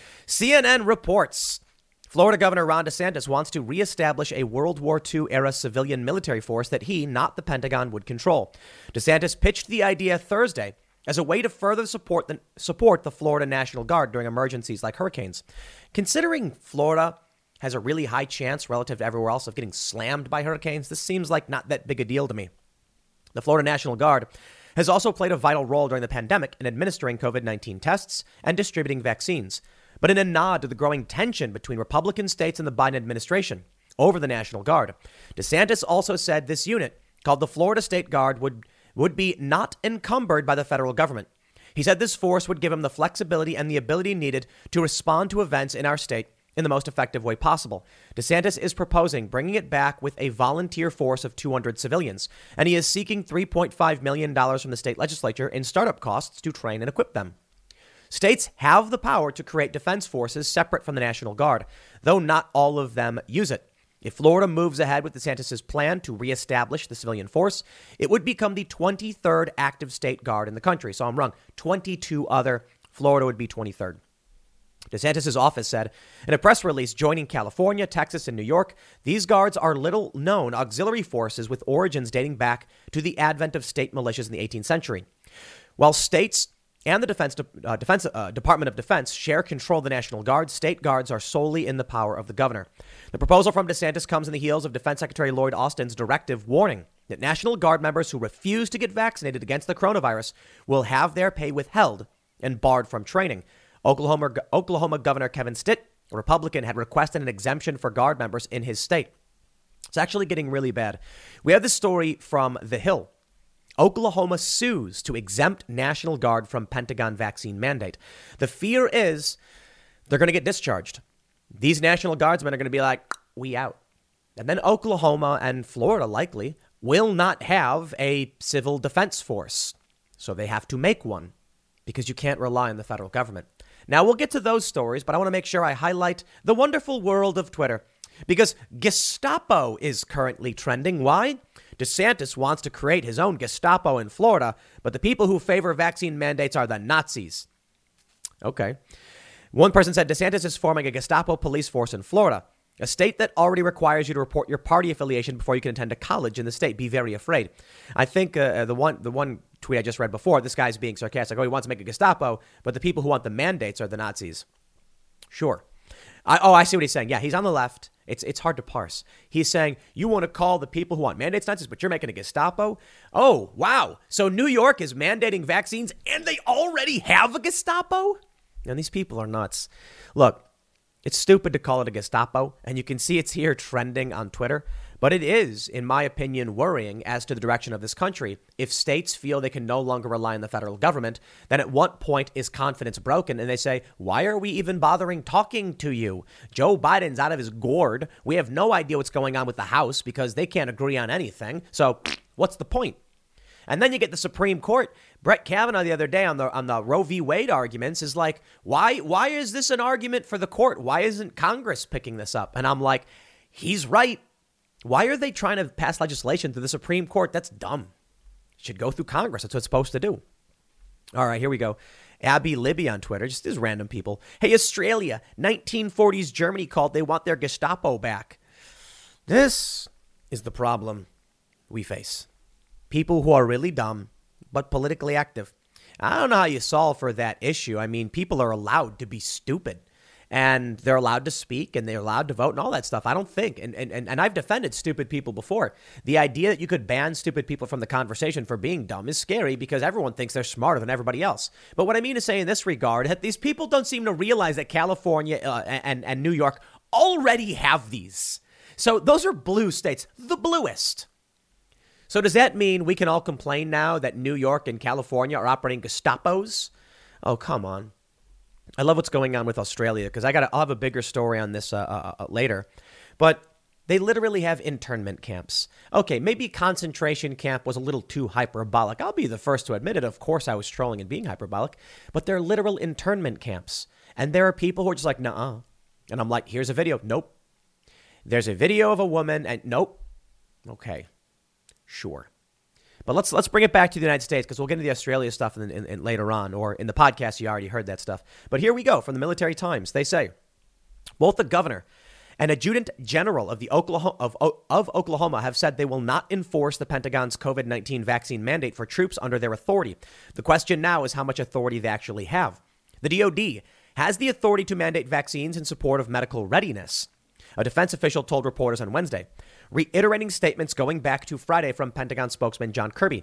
C N N reports Florida Governor Ron DeSantis wants to reestablish a World War Two era civilian military force that he, not the Pentagon, would control. DeSantis pitched the idea Thursday as a way to further support the, support the Florida National Guard during emergencies like hurricanes. Considering Florida has a really high chance relative to everywhere else of getting slammed by hurricanes, this seems like not that big a deal to me. The Florida National Guard has also played a vital role during the pandemic in administering covid nineteen tests and distributing vaccines. But in a nod to the growing tension between Republican states and the Biden administration over the National Guard, DeSantis also said this unit, called the Florida State Guard, would, would be not encumbered by the federal government. He said this force would give him the flexibility and the ability needed to respond to events in our state in the most effective way possible. DeSantis is proposing bringing it back with a volunteer force of two hundred civilians, and he is seeking three point five million dollars from the state legislature in startup costs to train and equip them. States have the power to create defense forces separate from the National Guard, though not all of them use it. If Florida moves ahead with DeSantis' plan to reestablish the civilian force, it would become the twenty-third active state guard in the country. So I'm wrong. twenty-two other. Florida would be twenty-third. DeSantis' office said in a press release joining California, Texas, and New York, these guards are little-known auxiliary forces with origins dating back to the advent of state militias in the eighteenth century. While states and the Defense, uh, Defense uh, Department of Defense share control of the National Guard, state guards are solely in the power of the governor. The proposal from DeSantis comes in the heels of Defense Secretary Lloyd Austin's directive warning that National Guard members who refuse to get vaccinated against the coronavirus will have their pay withheld and barred from training. Oklahoma, Oklahoma Governor Kevin Stitt, a Republican, had requested an exemption for Guard members in his state. It's actually getting really bad. We have this story from The Hill. Oklahoma sues to exempt National Guard from Pentagon vaccine mandate. The fear is they're going to get discharged. These National Guardsmen are going to be like, we out. And then Oklahoma and Florida likely will not have a civil defense force. So they have to make one because you can't rely on the federal government. Now, we'll get to those stories, but I want to make sure I highlight the wonderful world of Twitter because Gestapo is currently trending. Why? DeSantis wants to create his own Gestapo in Florida, but the people who favor vaccine mandates are the Nazis. Okay. One person said DeSantis is forming a Gestapo police force in Florida, a state that already requires you to report your party affiliation before you can attend a college in the state. Be very afraid. I think uh, the one the one tweet I just read before, this guy's being sarcastic. Oh, he wants to make a Gestapo, but the people who want the mandates are the Nazis. Sure. I, oh, I see what he's saying. Yeah, he's on the left. It's it's hard to parse. He's saying you want to call the people who want mandates Nazis, but you're making a Gestapo? Oh, wow. So New York is mandating vaccines and they already have a Gestapo? And these people are nuts. Look, it's stupid to call it a Gestapo, and you can see it's here trending on Twitter. But it is, in my opinion, worrying as to the direction of this country. If states feel they can no longer rely on the federal government, then at what point is confidence broken? And they say, why are we even bothering talking to you? Joe Biden's out of his gourd. We have no idea what's going on with the House because they can't agree on anything. So what's the point? And then you get the Supreme Court. Brett Kavanaugh the other day on the on the Roe v. Wade arguments is like, why why is this an argument for the court? Why isn't Congress picking this up? And I'm like, he's right. Why are they trying to pass legislation through the Supreme Court? That's dumb. It should go through Congress. That's what it's supposed to do. All right, here we go. Abby Libby on Twitter, just these random people. Hey, Australia, nineteen forties Germany called. They want their Gestapo back. This is the problem we face. People who are really dumb, but politically active. I don't know how you solve for that issue. I mean, people are allowed to be stupid. And they're allowed to speak and they're allowed to vote and all that stuff. I don't think. And, and, and I've defended stupid people before. The idea that you could ban stupid people from the conversation for being dumb is scary because everyone thinks they're smarter than everybody else. But what I mean to say in this regard, that these people don't seem to realize that California uh, and, and New York already have these. So those are blue states, the bluest. So does that mean we can all complain now that New York and California are operating Gestapos? Oh, come on. I love what's going on with Australia because I got I'll have a bigger story on this uh, uh, uh, later. But they literally have internment camps. Okay, maybe concentration camp was a little too hyperbolic. I'll be the first to admit it. Of course, I was trolling and being hyperbolic. But they're literal internment camps. And there are people who are just like, nuh-uh. And I'm like, here's a video. Nope. There's a video of a woman and nope. Okay, sure. But let's let's bring it back to the United States because we'll get into the Australia stuff in, in, in later on, or in the podcast, you already heard that stuff. But here we go from the Military Times. They say, both the governor and adjutant general of, the Oklahoma, of, of Oklahoma have said they will not enforce the Pentagon's COVID nineteen vaccine mandate for troops under their authority. The question now is how much authority they actually have. The D O D has the authority to mandate vaccines in support of medical readiness, a defense official told reporters on Wednesday, reiterating statements going back to Friday from Pentagon spokesman John Kirby.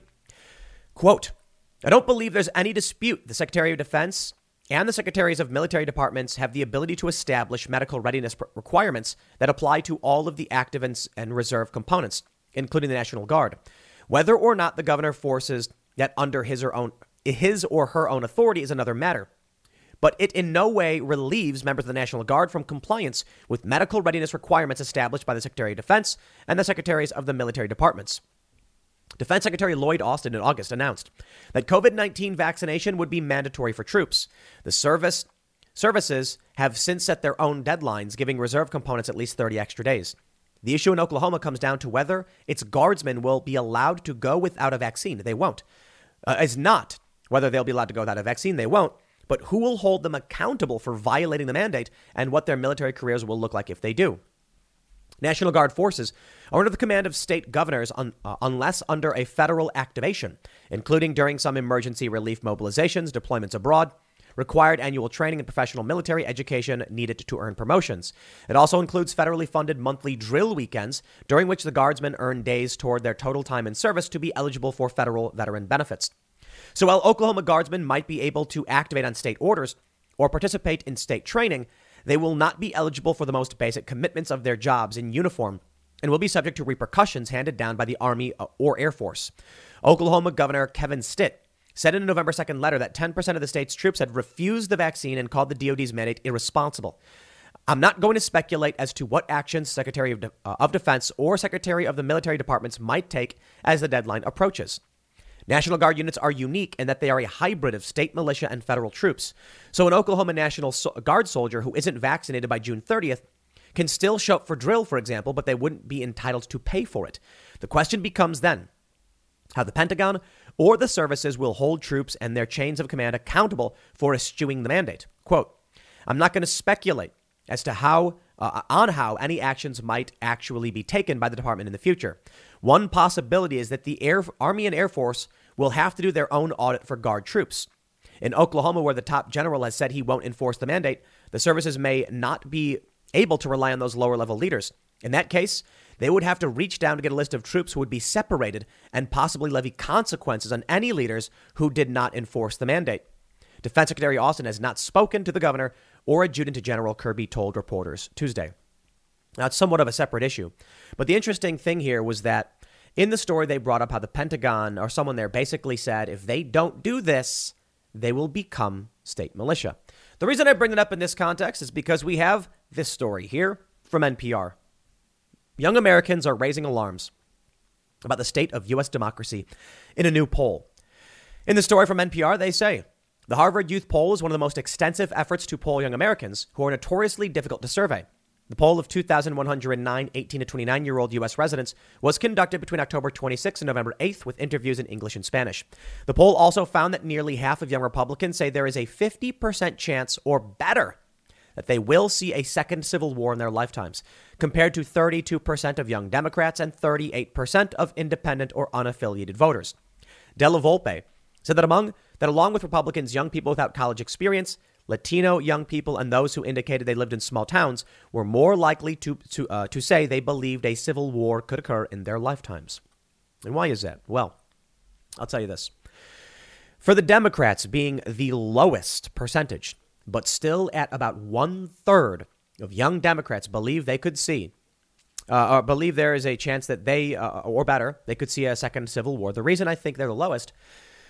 Quote, I don't believe there's any dispute the Secretary of Defense and the secretaries of military departments have the ability to establish medical readiness requirements that apply to all of the active and, and reserve components, including the National Guard. Whether or not the governor forces that under his or, own, his or her own authority is another matter. But it in no way relieves members of the National Guard from compliance with medical readiness requirements established by the Secretary of Defense and the secretaries of the military departments. Defense Secretary Lloyd Austin in August announced that COVID nineteen vaccination would be mandatory for troops. The service services have since set their own deadlines, giving reserve components at least thirty extra days. The issue in Oklahoma comes down to whether its guardsmen will be allowed to go without a vaccine. They won't. Uh, it's not whether they'll be allowed to go without a vaccine. They won't. But who will hold them accountable for violating the mandate and what their military careers will look like if they do. National Guard forces are under the command of state governors un, uh, unless under a federal activation, including during some emergency relief mobilizations, deployments abroad, required annual training and professional military education needed to earn promotions. It also includes federally funded monthly drill weekends, during which the guardsmen earn days toward their total time in service to be eligible for federal veteran benefits. So while Oklahoma guardsmen might be able to activate on state orders or participate in state training, they will not be eligible for the most basic commitments of their jobs in uniform and will be subject to repercussions handed down by the Army or Air Force. Oklahoma Governor Kevin Stitt said in a November second letter that ten percent of the state's troops had refused the vaccine and called the D O D's mandate irresponsible. I'm not going to speculate as to what actions Secretary of, De- uh, of Defense or Secretary of the military departments might take as the deadline approaches. National Guard units are unique in that they are a hybrid of state militia and federal troops. So an Oklahoma National so- Guard soldier who isn't vaccinated by June thirtieth can still show up for drill, for example, but they wouldn't be entitled to pay for it. The question becomes then how the Pentagon or the services will hold troops and their chains of command accountable for eschewing the mandate. Quote, I'm not going to speculate as to how uh, on how any actions might actually be taken by the department in the future. One possibility is that the Air, Army and Air Force will have to do their own audit for Guard troops. In Oklahoma, where the top general has said he won't enforce the mandate, the services may not be able to rely on those lower level leaders. In that case, they would have to reach down to get a list of troops who would be separated and possibly levy consequences on any leaders who did not enforce the mandate. Defense Secretary Austin has not spoken to the governor or Adjutant General Kirby told reporters Tuesday. Now, it's somewhat of a separate issue. But the interesting thing here was that in the story, they brought up how the Pentagon or someone there basically said if they don't do this, they will become state militia. The reason I bring it up in this context is because we have this story here from N P R. Young Americans are raising alarms about the state of U S democracy in a new poll. In the story from N P R, they say the Harvard Youth Poll is one of the most extensive efforts to poll young Americans who are notoriously difficult to survey. The poll of two thousand one hundred nine eighteen to twenty-nine-year-old U S residents was conducted between October twenty-sixth and November eighth with interviews in English and Spanish. The poll also found that nearly half of young Republicans say there is a fifty percent chance or better that they will see a second civil war in their lifetimes, compared to thirty-two percent of young Democrats and thirty-eight percent of independent or unaffiliated voters. Della Volpe said that among that along with Republicans, young people without college experience, Latino young people, and those who indicated they lived in small towns were more likely to to uh, to say they believed a civil war could occur in their lifetimes. And why is that? Well, I'll tell you this. For the Democrats being the lowest percentage, but still at about one third of young Democrats believe they could see uh, or believe there is a chance that they uh, or better, they could see a second civil war. The reason I think they're the lowest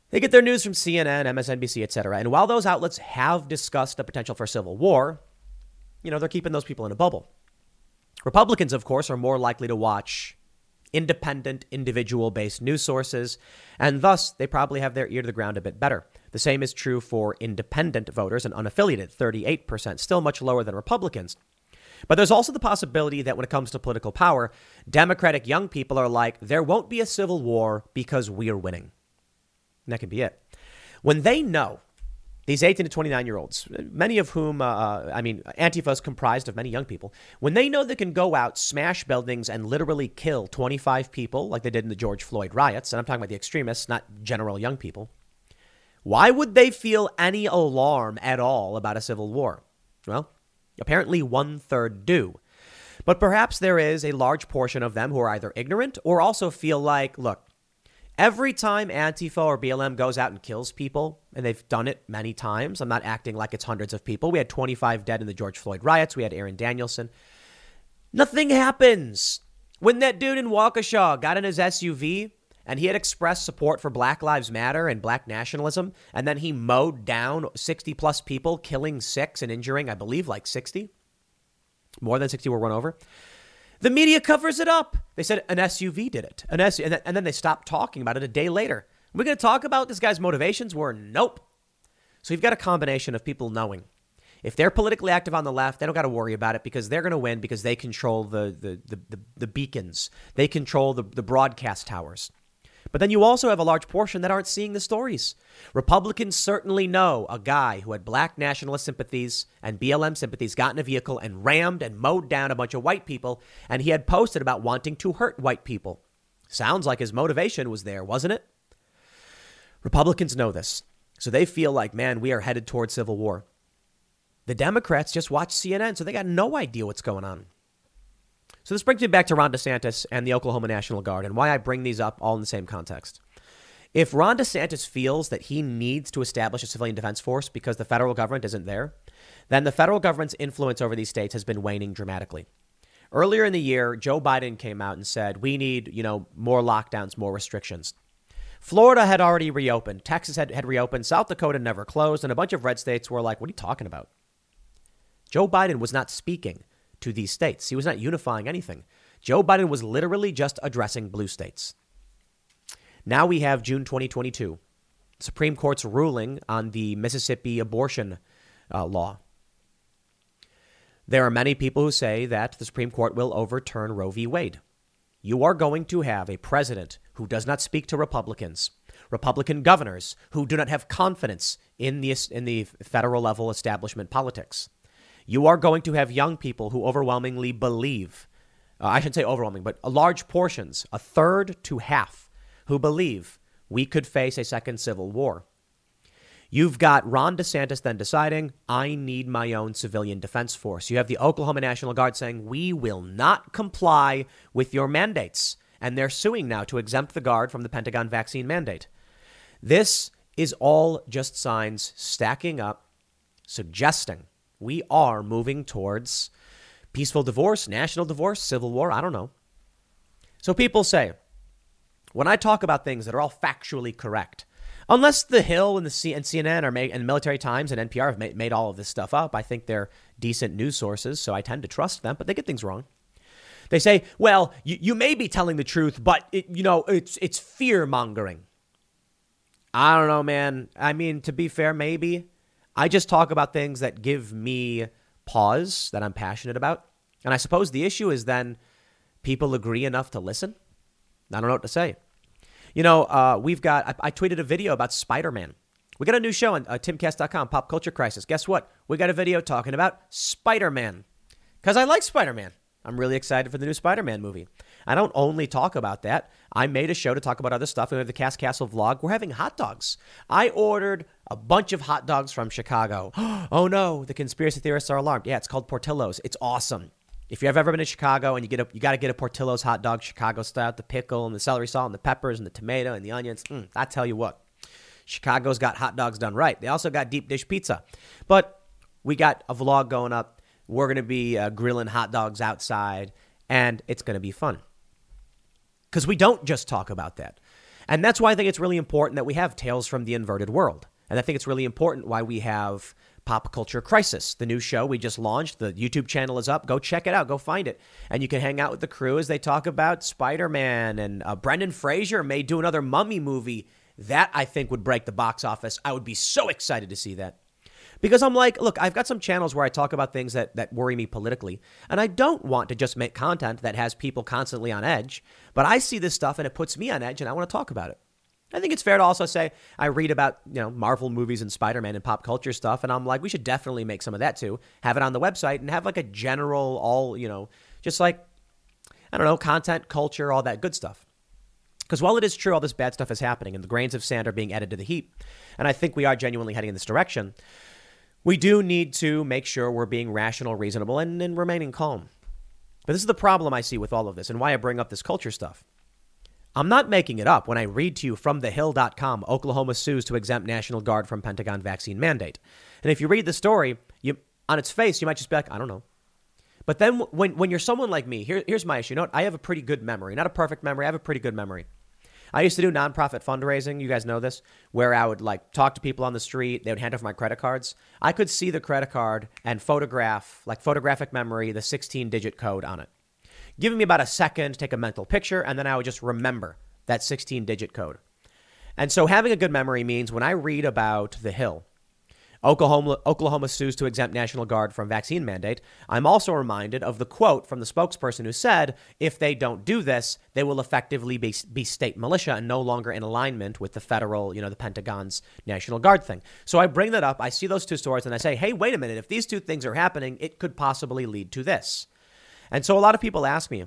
They get their news from C N N, M S N B C, et cetera. And while those outlets have discussed the potential for civil war, you know, they're keeping those people in a bubble. Republicans, of course, are more likely to watch independent, individual-based news sources, and thus they probably have their ear to the ground a bit better. The same is true for independent voters and unaffiliated, thirty-eight percent, still much lower than Republicans. But there's also the possibility that when it comes to political power, Democratic young people are like, there won't be a civil war because we're winning. And that could be it. When they know, these eighteen to twenty-nine-year-olds, many of whom, uh, I mean, Antifa is comprised of many young people. When they know they can go out, smash buildings, and literally kill twenty-five people like they did in the George Floyd riots, and I'm talking about the extremists, not general young people, why would they feel any alarm at all about a civil war? Well, apparently one-third do. But perhaps there is a large portion of them who are either ignorant or also feel like, look, every time Antifa or B L M goes out and kills people, and they've done it many times, I'm not acting like it's hundreds of people. We had twenty-five dead in the George Floyd riots. We had Aaron Danielson. Nothing happens. When that dude in Waukesha got in his S U V and he had expressed support for Black Lives Matter and black nationalism, and then he mowed down sixty plus people, killing six and injuring, I believe, like sixty. More than sixty were run over. The media covers it up. They said an S U V did it. An S U V, and, then, and then they stopped talking about it a day later. We're going to talk about this guy's motivations? Were nope. So you've got a combination of people knowing. If they're politically active on the left, they don't got to worry about it because they're going to win because they control the the the, the, the beacons. They control the, the broadcast towers. But then you also have a large portion that aren't seeing the stories. Republicans certainly know a guy who had black nationalist sympathies and B L M sympathies got in a vehicle and rammed and mowed down a bunch of white people, and he had posted about wanting to hurt white people. Sounds like his motivation was there, wasn't it? Republicans know this, so they feel like, man, we are headed towards civil war. The Democrats just watch C N N, so they got no idea what's going on. So this brings me back to Ron DeSantis and the Oklahoma National Guard and why I bring these up all in the same context. If Ron DeSantis feels that he needs to establish a civilian defense force because the federal government isn't there, then the federal government's influence over these states has been waning dramatically. Earlier in the year, Joe Biden came out and said, we need, you know, more lockdowns, more restrictions. Florida had already reopened. Texas had, had reopened. South Dakota never closed. And a bunch of red states were like, what are you talking about? Joe Biden was not speaking to these states. He was not unifying anything. Joe Biden was literally just addressing blue states. Now we have June twenty twenty-two, Supreme Court's ruling on the Mississippi abortion uh, law. There are many people who say that the Supreme Court will overturn Roe v. Wade. You are going to have a president who does not speak to Republicans, Republican governors who do not have confidence in the in the federal level establishment politics. You are going to have young people who overwhelmingly believe, uh, I should say overwhelming, but large portions, a third to half, who believe we could face a second civil war. You've got Ron DeSantis then deciding, I need my own civilian defense force. You have the Oklahoma National Guard saying, we will not comply with your mandates. And they're suing now to exempt the Guard from the Pentagon vaccine mandate. This is all just signs stacking up, suggesting we are moving towards peaceful divorce, national divorce, civil war. I don't know. So people say, when I talk about things that are all factually correct, unless The Hill and the C- and C N N are made, and Military Times and N P R have made, made all of this stuff up, I think they're decent news sources, so I tend to trust them, but they get things wrong. They say, well, you, you may be telling the truth, but, it, you know, it's it's fear-mongering. I don't know, man. I mean, to be fair, maybe. I just talk about things that give me pause, that I'm passionate about. And I suppose the issue is then people agree enough to listen. I don't know what to say. You know, uh, we've got, I, I tweeted a video about Spider-Man. We got a new show on uh, timcast dot com, Pop Culture Crisis. Guess what? We got a video talking about Spider-Man. Because I like Spider-Man. I'm really excited for the new Spider-Man movie. I don't only talk about that. I made a show to talk about other stuff. We have the Cast Castle vlog. We're having hot dogs. I ordered a bunch of hot dogs from Chicago. Oh no, the conspiracy theorists are alarmed. Yeah, it's called Portillo's. It's awesome. If you've ever been to Chicago and you get a, you got to get a Portillo's hot dog, Chicago style, the pickle and the celery salt and the peppers and the tomato and the onions. Mm, I tell you what, Chicago's got hot dogs done right. They also got deep dish pizza. But we got a vlog going up. We're going to be uh, grilling hot dogs outside, and it's going to be fun. Because we don't just talk about that. And that's why I think it's really important that we have Tales from the Inverted World. And I think it's really important why we have Pop Culture Crisis, the new show we just launched. The YouTube channel is up. Go check it out. Go find it. And you can hang out with the crew as they talk about Spider-Man. And uh, Brendan Fraser may do another Mummy movie. That, I think, would break the box office. I would be so excited to see that. Because I'm like, look, I've got some channels where I talk about things that, that worry me politically. And I don't want to just make content that has people constantly on edge. But I see this stuff and it puts me on edge and I want to talk about it. I think it's fair to also say I read about, you know, Marvel movies and Spider-Man and pop culture stuff. And I'm like, we should definitely make some of that too. Have it on the website and have like a general all, you know, just like, I don't know, content, culture, all that good stuff. Because while it is true all this bad stuff is happening and the grains of sand are being added to the heap, and I think we are genuinely heading in this direction, we do need to make sure we're being rational, reasonable, and, and remaining calm. But this is the problem I see with all of this and why I bring up this culture stuff. I'm not making it up when I read to you from the hill dot com, Oklahoma sues to exempt National Guard from Pentagon vaccine mandate. And if you read the story, you on its face, you might just be like, I don't know. But then when, when you're someone like me, here, here's my issue. You know what? I have a pretty good memory. Not a perfect memory. I have a pretty good memory. I used to do nonprofit fundraising. You guys know this, where I would like talk to people on the street. They would hand over my credit cards. I could see the credit card and photograph, like photographic memory, the sixteen digit code on it. Giving me about a second to take a mental picture, and then I would just remember that sixteen digit code. And so having a good memory means when I read about the Hill, Oklahoma, Oklahoma sues to exempt National Guard from vaccine mandate, I'm also reminded of the quote from the spokesperson who said, if they don't do this, they will effectively be, be state militia and no longer in alignment with the federal, you know, the Pentagon's National Guard thing. So I bring that up. I see those two stories and I say, hey, wait a minute. If these two things are happening, it could possibly lead to this. And so a lot of people ask me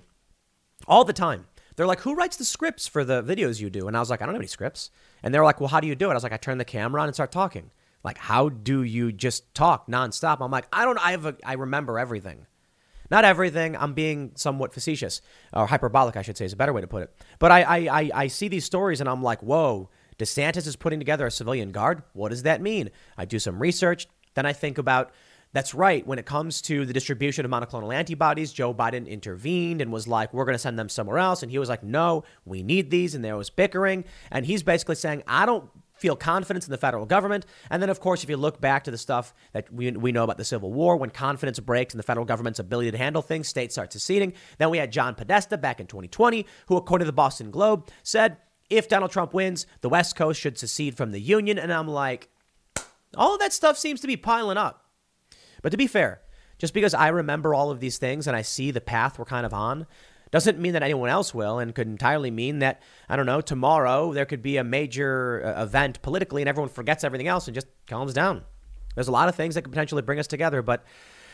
all the time, they're like, who writes the scripts for the videos you do? And I was like, I don't have any scripts. And they're like, well, how do you do it? I was like, I turn the camera on and start talking. Like, how do you just talk nonstop? I'm like, I don't, I have a, I remember everything. Not everything. I'm being somewhat facetious or hyperbolic, I should say is a better way to put it. But I, I, I, I see these stories and I'm like, whoa, DeSantis is putting together a civilian guard. What does that mean? I do some research. Then I think about, that's right. When it comes to the distribution of monoclonal antibodies, Joe Biden intervened and was like, we're going to send them somewhere else. And he was like, no, we need these. And there was bickering. And he's basically saying, I don't feel confidence in the federal government. And then, of course, if you look back to the stuff that we, we know about the Civil War, when confidence breaks in the federal government's ability to handle things, states start seceding. Then we had John Podesta back in twenty twenty, who, according to the Boston Globe, said, if Donald Trump wins, the West Coast should secede from the Union. And I'm like, all of that stuff seems to be piling up. But to be fair, just because I remember all of these things and I see the path we're kind of on, doesn't mean that anyone else will, and could entirely mean that, I don't know, tomorrow there could be a major uh, event politically and everyone forgets everything else and just calms down. There's a lot of things that could potentially bring us together, but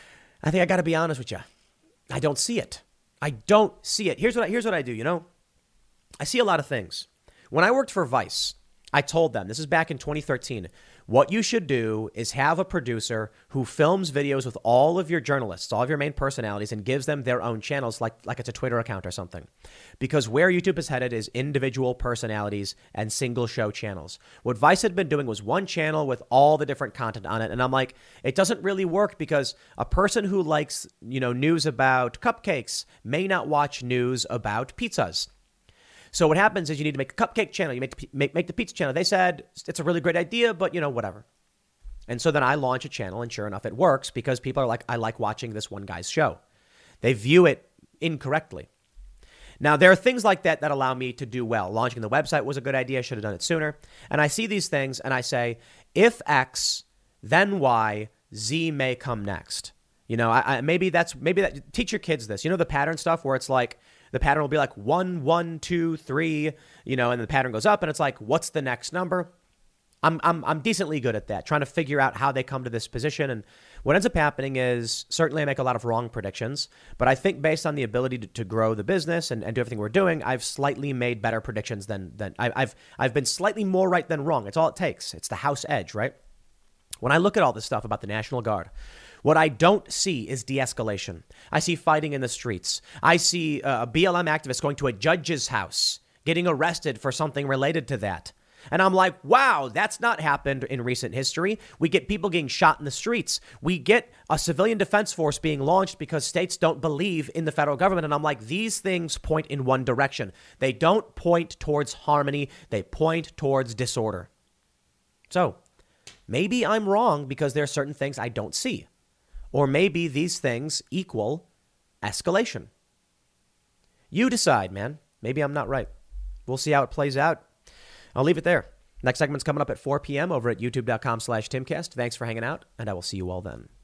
I think I got to be honest with you. I don't see it. I don't see it. Here's what I, here's what I do, you know? I see a lot of things. When I worked for Vice, I told them, this is back in twenty thirteen, what you should do is have a producer who films videos with all of your journalists, all of your main personalities, and gives them their own channels, like, like it's a Twitter account or something. Because where YouTube is headed is individual personalities and single show channels. What Vice had been doing was one channel with all the different content on it. And I'm like, it doesn't really work because a person who likes, you know, news about cupcakes may not watch news about pizzas. So what happens is you need to make a cupcake channel. You make the, make, make the pizza channel. They said it's a really great idea, but, you know, whatever. And so then I launch a channel, and sure enough, it works because people are like, I like watching this one guy's show. They view it incorrectly. Now, there are things like that that allow me to do well. Launching the website was a good idea. Should have done it sooner. And I see these things and I say, if X, then Y, Z may come next. You know, I, I maybe that's maybe that teach your kids this. You know, the pattern stuff where it's like, the pattern will be like one, one, two, three, you know, and the pattern goes up and it's like, what's the next number? I'm I'm I'm decently good at that, trying to figure out how they come to this position. And what ends up happening is certainly I make a lot of wrong predictions, but I think based on the ability to, to grow the business and, and do everything we're doing, I've slightly made better predictions than than I, I've I've been slightly more right than wrong. It's all it takes. It's the house edge, right? When I look at all this stuff about the National Guard, what I don't see is de-escalation. I see fighting in the streets. I see a B L M activist going to a judge's house, getting arrested for something related to that. And I'm like, wow, that's not happened in recent history. We get people getting shot in the streets. We get a civilian defense force being launched because states don't believe in the federal government. And I'm like, these things point in one direction. They don't point towards harmony. They point towards disorder. So maybe I'm wrong because there are certain things I don't see. Or maybe these things equal escalation. You decide, man. Maybe I'm not right. We'll see how it plays out. I'll leave it there. Next segment's coming up at four p.m. over at youtube.com slash Timcast. Thanks for hanging out, and I will see you all then.